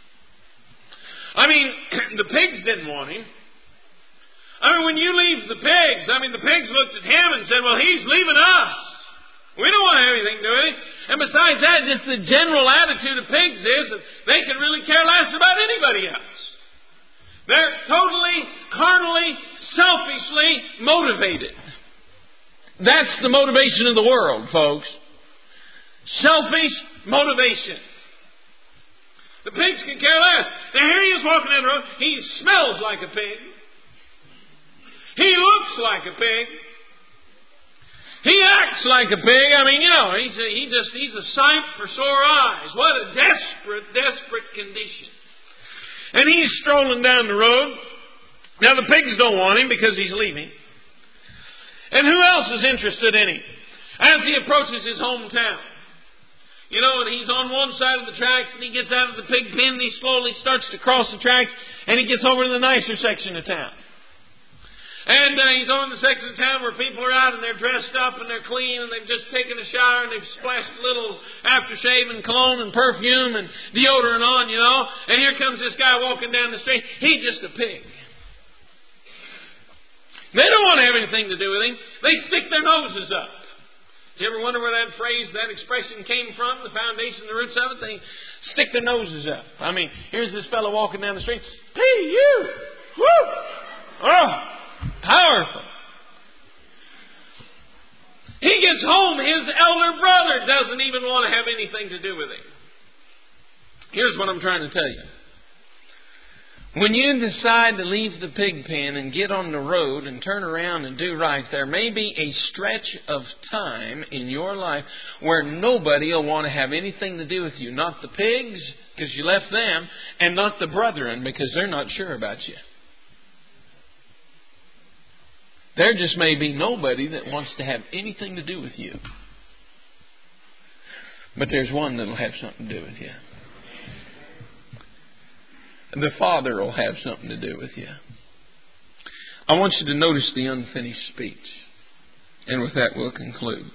I mean, the pigs didn't want him. I mean, when you leave the pigs looked at him and said, well, he's leaving us. We don't want to have anything to do with him. And besides that, just the general attitude of pigs is that they can really care less about anybody else. They're totally, carnally, selfishly motivated. That's the motivation of the world, folks. Selfish motivation. The pigs can care less. Now here he is walking down the road. He smells like a pig. He looks like a pig. He acts like a pig. I mean, you know, he's a sight for sore eyes. What a desperate condition. And he's strolling down the road. Now the pigs don't want him because he's leaving. And who else is interested in him? As he approaches his hometown. You know, and he's on one side of the tracks and he gets out of the pig pen and he slowly starts to cross the tracks and he gets over to the nicer section of town. And he's on the section of town where people are out and they're dressed up and they're clean and they've just taken a shower and they've splashed a little aftershave and cologne and perfume and deodorant on, you know. And here comes this guy walking down the street. He's just a pig. They don't want to have anything to do with him. They stick their noses up. Do you ever wonder where that phrase, that expression came from? The foundation, the roots of it? They stick their noses up. I mean, here's this fellow walking down the street. P.U. Woo! Oh! Powerful. He gets home, his elder brother doesn't even want to have anything to do with him. Here's what I'm trying to tell you. When you decide to leave the pig pen and get on the road and turn around and do right, there may be a stretch of time in your life where nobody will want to have anything to do with you. Not the pigs, because you left them, and not the brethren, because they're not sure about you. There just may be nobody that wants to have anything to do with you. But there's one that will have something to do with you. The Father will have something to do with you. I want you to notice the unfinished speech. And with that we'll conclude.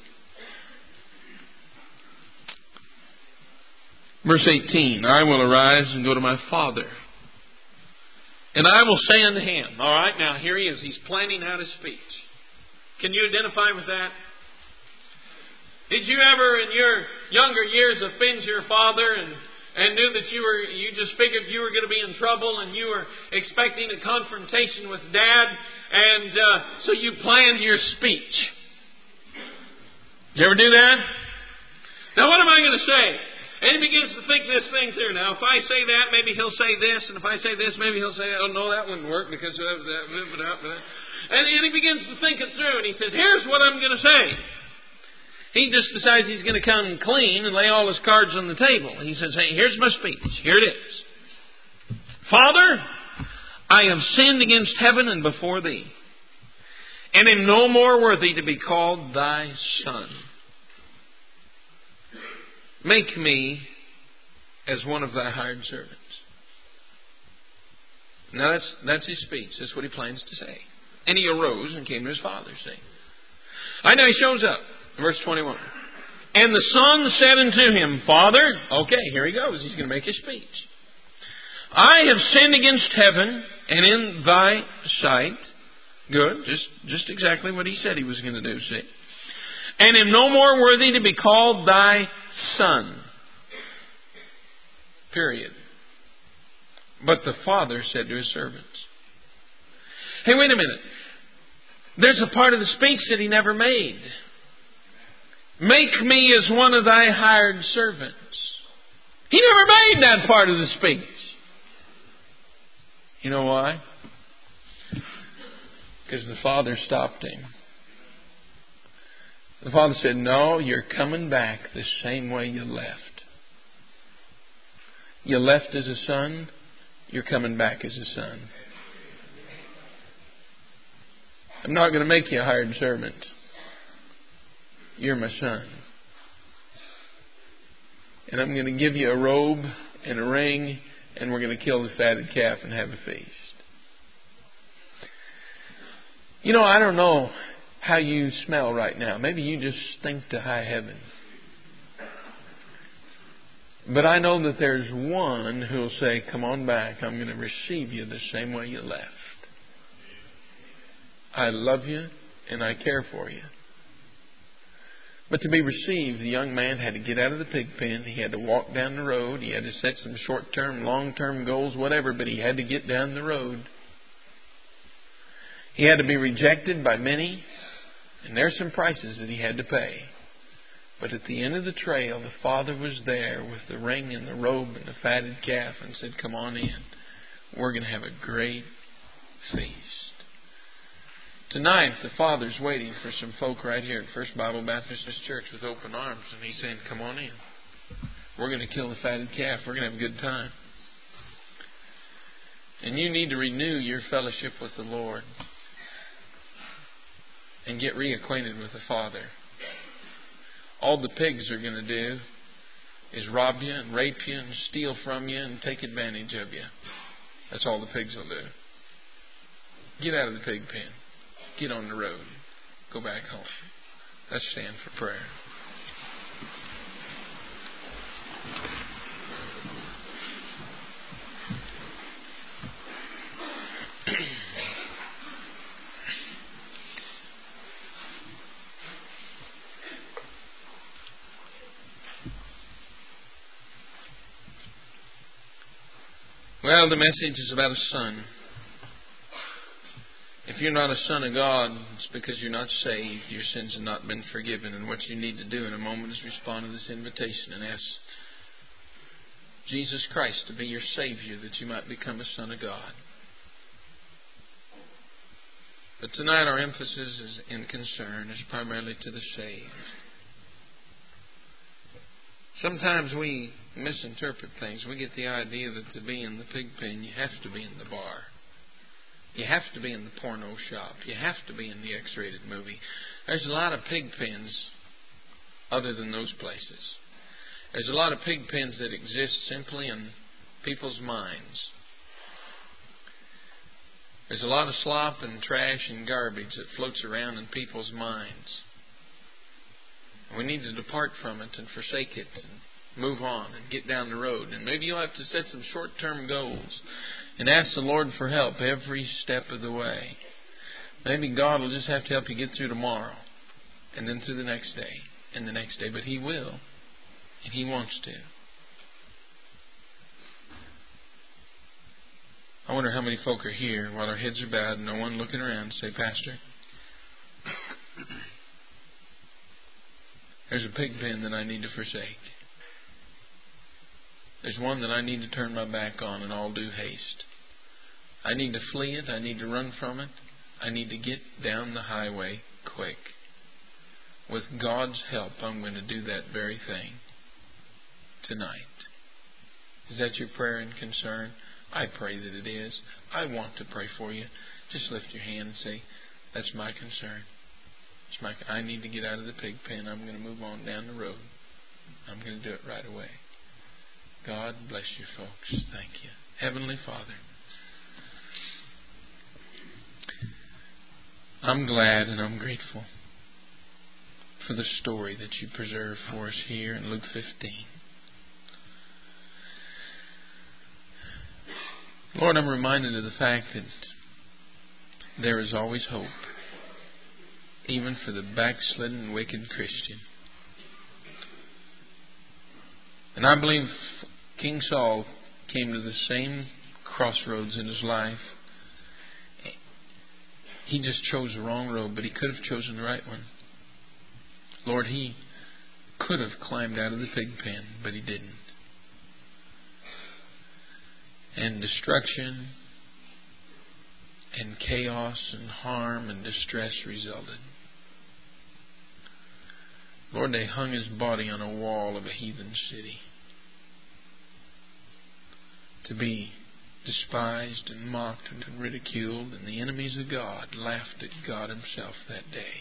Verse 18, I will arise and go to my Father. And I will say unto him. All right, now here he is. He's planning out his speech. Can you identify with that? Did you ever in your younger years offend your father and knew that you just figured you were going to be in trouble and you were expecting a confrontation with Dad, and so you planned your speech? Did you ever do that? Now what am I going to say? And he begins to think this thing through. Now, if I say that, maybe he'll say this. And if I say this, maybe he'll say, oh, no, that wouldn't work because of that. And he begins to think it through. And he says, here's what I'm going to say. He just decides he's going to come clean and lay all his cards on the table. He says, hey, here's my speech. Here it is. Father, I have sinned against heaven and before thee. and am no more worthy to be called thy son. Make me as one of thy hired servants. Now that's his speech. That's what he plans to say. And he arose and came to his father, saying, I know he shows up. Verse 21. And the son said unto him, Father, okay, here he goes. He's going to make his speech. I have sinned against heaven and in thy sight. Good. Just exactly what he said he was going to do, see. And am no more worthy to be called thy son. Period. But the father said to his servants. Hey, wait a minute. There's a part of the speech that he never made. Make me as one of thy hired servants. He never made that part of the speech. You know why? Because the father stopped him. The father said, no, you're coming back the same way you left. You left as a son, you're coming back as a son. I'm not going to make you a hired servant. You're my son. And I'm going to give you a robe and a ring, and we're going to kill the fatted calf and have a feast. You know, I don't know how you smell right now. Maybe you just stink to high heaven. But I know that there's one who'll say, come on back. I'm going to receive you the same way you left. I love you and I care for you. But to be received, the young man had to get out of the pig pen. He had to walk down the road. He had to set some short-term, long-term goals, whatever, but he had to get down the road. He had to be rejected by many, and there's some prices that he had to pay. But at the end of the trail, the father was there with the ring and the robe and the fatted calf and said, come on in. We're going to have a great feast. Tonight, the Father's waiting for some folk right here at First Bible Baptist Church with open arms. And He's saying, come on in. We're going to kill the fatted calf. We're going to have a good time. And you need to renew your fellowship with the Lord. And get reacquainted with the Father. All the pigs are going to do is rob you and rape you and steal from you and take advantage of you. That's all the pigs will do. Get out of the pig pen. Get on the road. Go back home. Let's stand for prayer. Well, the message is about a son. If you're not a son of God, it's because you're not saved. Your sins have not been forgiven. And what you need to do in a moment is respond to this invitation and ask Jesus Christ to be your Savior that you might become a son of God. But tonight our emphasis is in concern is primarily to the saved. Sometimes we misinterpret things. We get the idea that to be in the pig pen, you have to be in the bar. You have to be in the porno shop. You have to be in the X-rated movie. There's a lot of pig pens other than those places. There's a lot of pig pens that exist simply in people's minds. There's a lot of slop and trash and garbage that floats around in people's minds. We need to depart from it and forsake it and move on and get down the road. And maybe you'll have to set some short-term goals and ask the Lord for help every step of the way. Maybe God will just have to help you get through tomorrow and then through the next day and the next day. But He will. And He wants to. I wonder how many folk are here while our heads are bowed and no one looking around say, Pastor, there's a pig pen that I need to forsake. There's one that I need to turn my back on in all due haste. I need to flee it. I need to run from it. I need to get down the highway quick. With God's help, I'm going to do that very thing tonight. Is that your prayer and concern? I pray that it is. I want to pray for you. Just lift your hand and say, That's my concern. I need to get out of the pig pen. I'm going to move on down the road. I'm going to do it right away. God bless you, folks. Thank you. Heavenly Father, I'm glad and I'm grateful for the story that you preserve for us here in Luke 15. Lord, I'm reminded of the fact that there is always hope, even for the backslidden, wicked Christian. And I believe King Saul came to the same crossroads in his life. He just chose the wrong road, but he could have chosen the right one. Lord, he could have climbed out of the pig pen, but he didn't. And destruction and chaos and harm and distress resulted. Lord, they hung his body on a wall of a heathen city to be despised and mocked and ridiculed, and the enemies of God laughed at God Himself that day.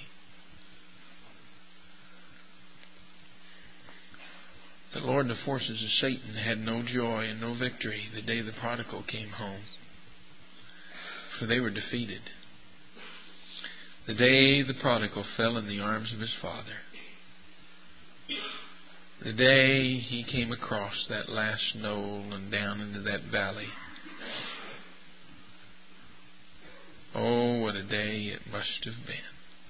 But Lord, the forces of Satan had no joy and no victory the day the prodigal came home, for they were defeated. The day the prodigal fell in the arms of his father, the day he came across that last knoll and down into that valley. Oh, what a day it must have been.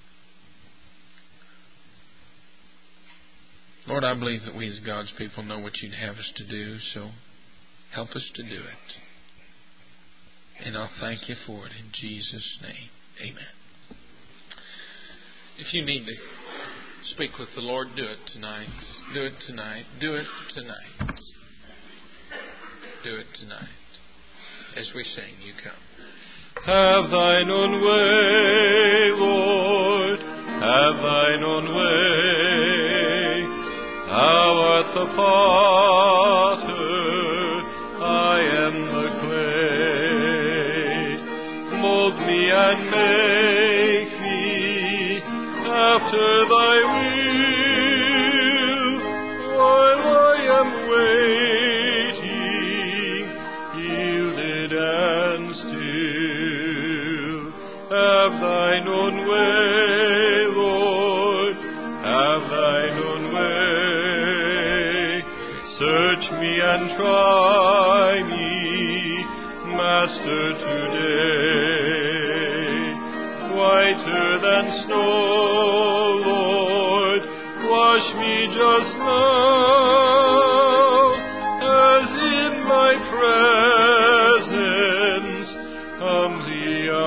Lord, I believe that we as God's people know what You'd have us to do, so help us to do it. And I'll thank You for it in Jesus' name. Amen. If you need to speak with the Lord, do it tonight. Do it tonight. Do it tonight. Do it tonight. As we sing, you come. Have Thine own way, Lord. Have Thine own way. Thou art the potter, I am the clay. Mold me and make me after Thy will, while I am waiting, yielded and still. Have Thine own way, Lord, have Thine own way. Search me and try me, Master, today. Whiter than snow, Lord, wash me just now, as in Thy presence humbly I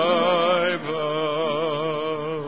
bow.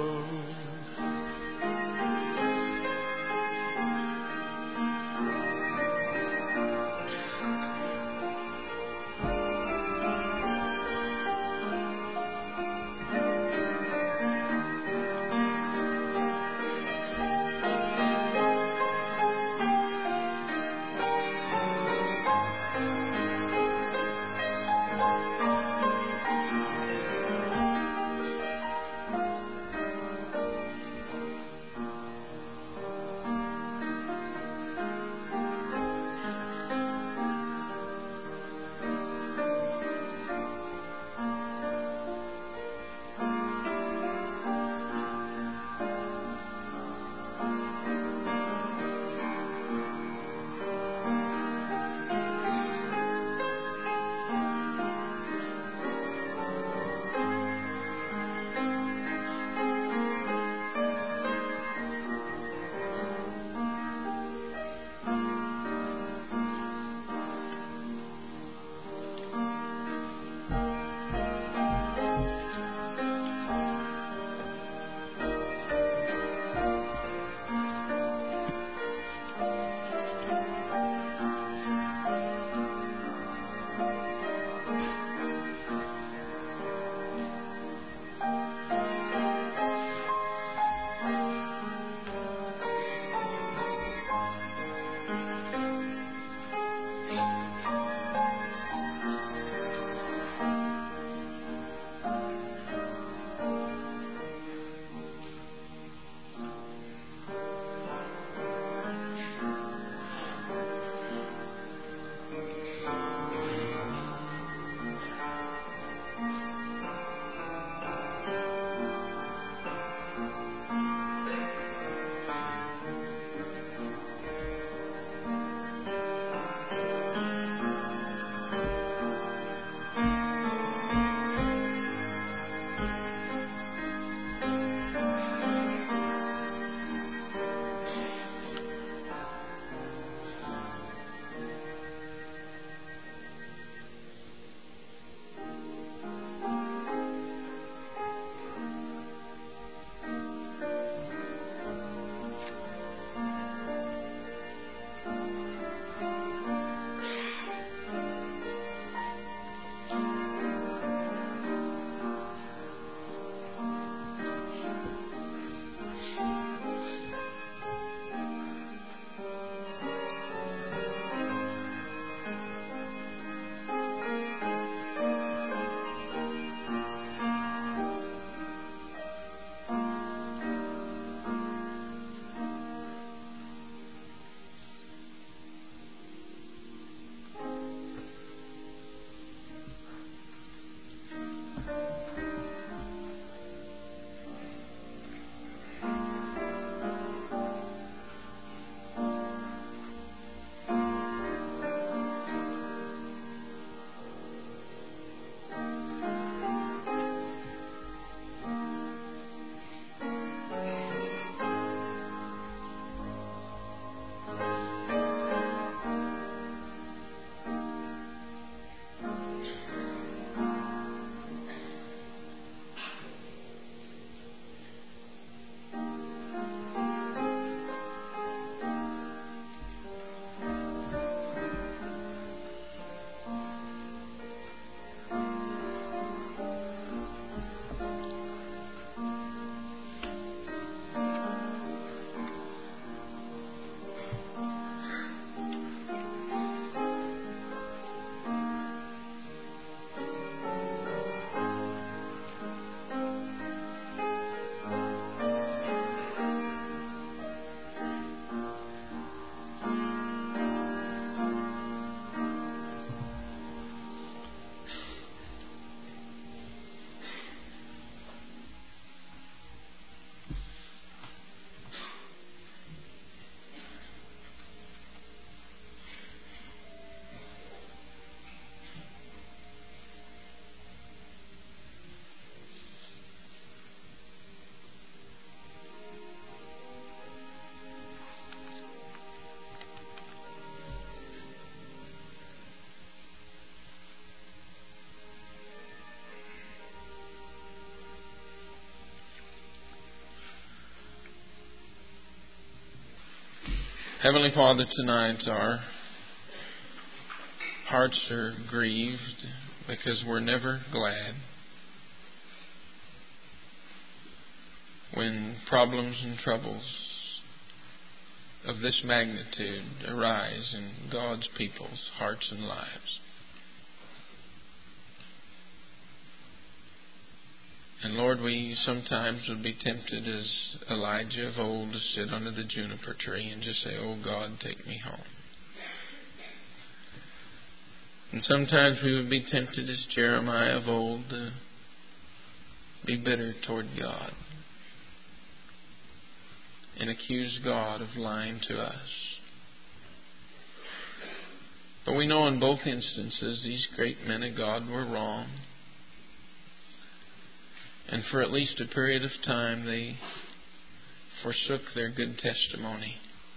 Heavenly Father, tonight our hearts are grieved because we're never glad when problems and troubles of this magnitude arise in God's people's hearts and lives. And Lord, we sometimes would be tempted as Elijah of old to sit under the juniper tree and just say, "Oh God, take me home." And sometimes we would be tempted as Jeremiah of old to be bitter toward God and accuse God of lying to us. But we know in both instances these great men of God were wrong. And for at least a period of time they forsook their good testimony.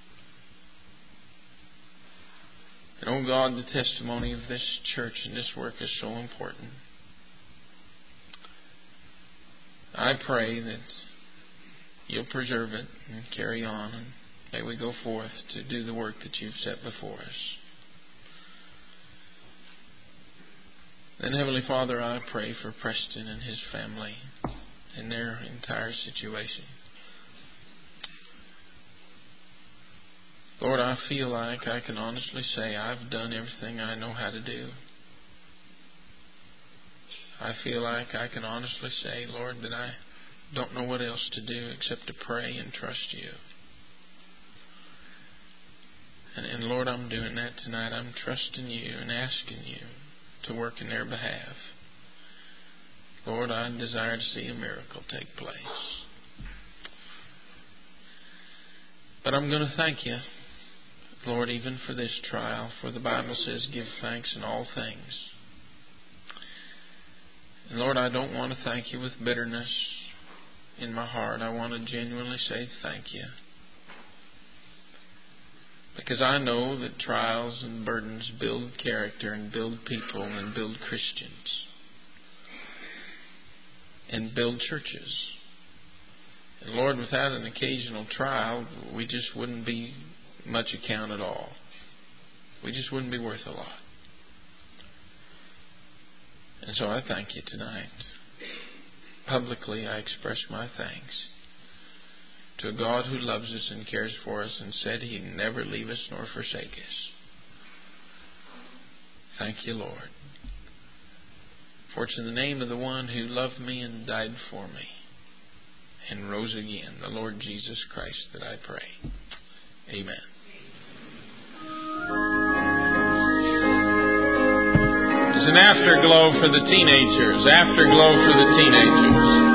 And oh God, the testimony of this church and this work is so important. I pray that You'll preserve it and carry on, and may we go forth to do the work that You've set before us. Then, Heavenly Father, I pray for Preston and his family and their entire situation. Lord, I feel like I can honestly say I've done everything I know how to do. I feel like I can honestly say, Lord, that I don't know what else to do except to pray and trust You. And Lord, I'm doing that tonight. I'm trusting You and asking You to work in their behalf. Lord, I desire to see a miracle take place. But I'm going to thank You, Lord, even for this trial, for the Bible says, give thanks in all things. And Lord, I don't want to thank You with bitterness in my heart. I want to genuinely say thank You. Because I know that trials and burdens build character and build people and build Christians and build churches. And Lord, without an occasional trial, we just wouldn't be much account at all. We just wouldn't be worth a lot. And so I thank You tonight. Publicly, I express my thanks to a God who loves us and cares for us and said He'd never leave us nor forsake us. Thank You, Lord. For it's in the name of the one who loved me and died for me and rose again, the Lord Jesus Christ, that I pray. Amen. an afterglow for the teenagers. Afterglow for the teenagers.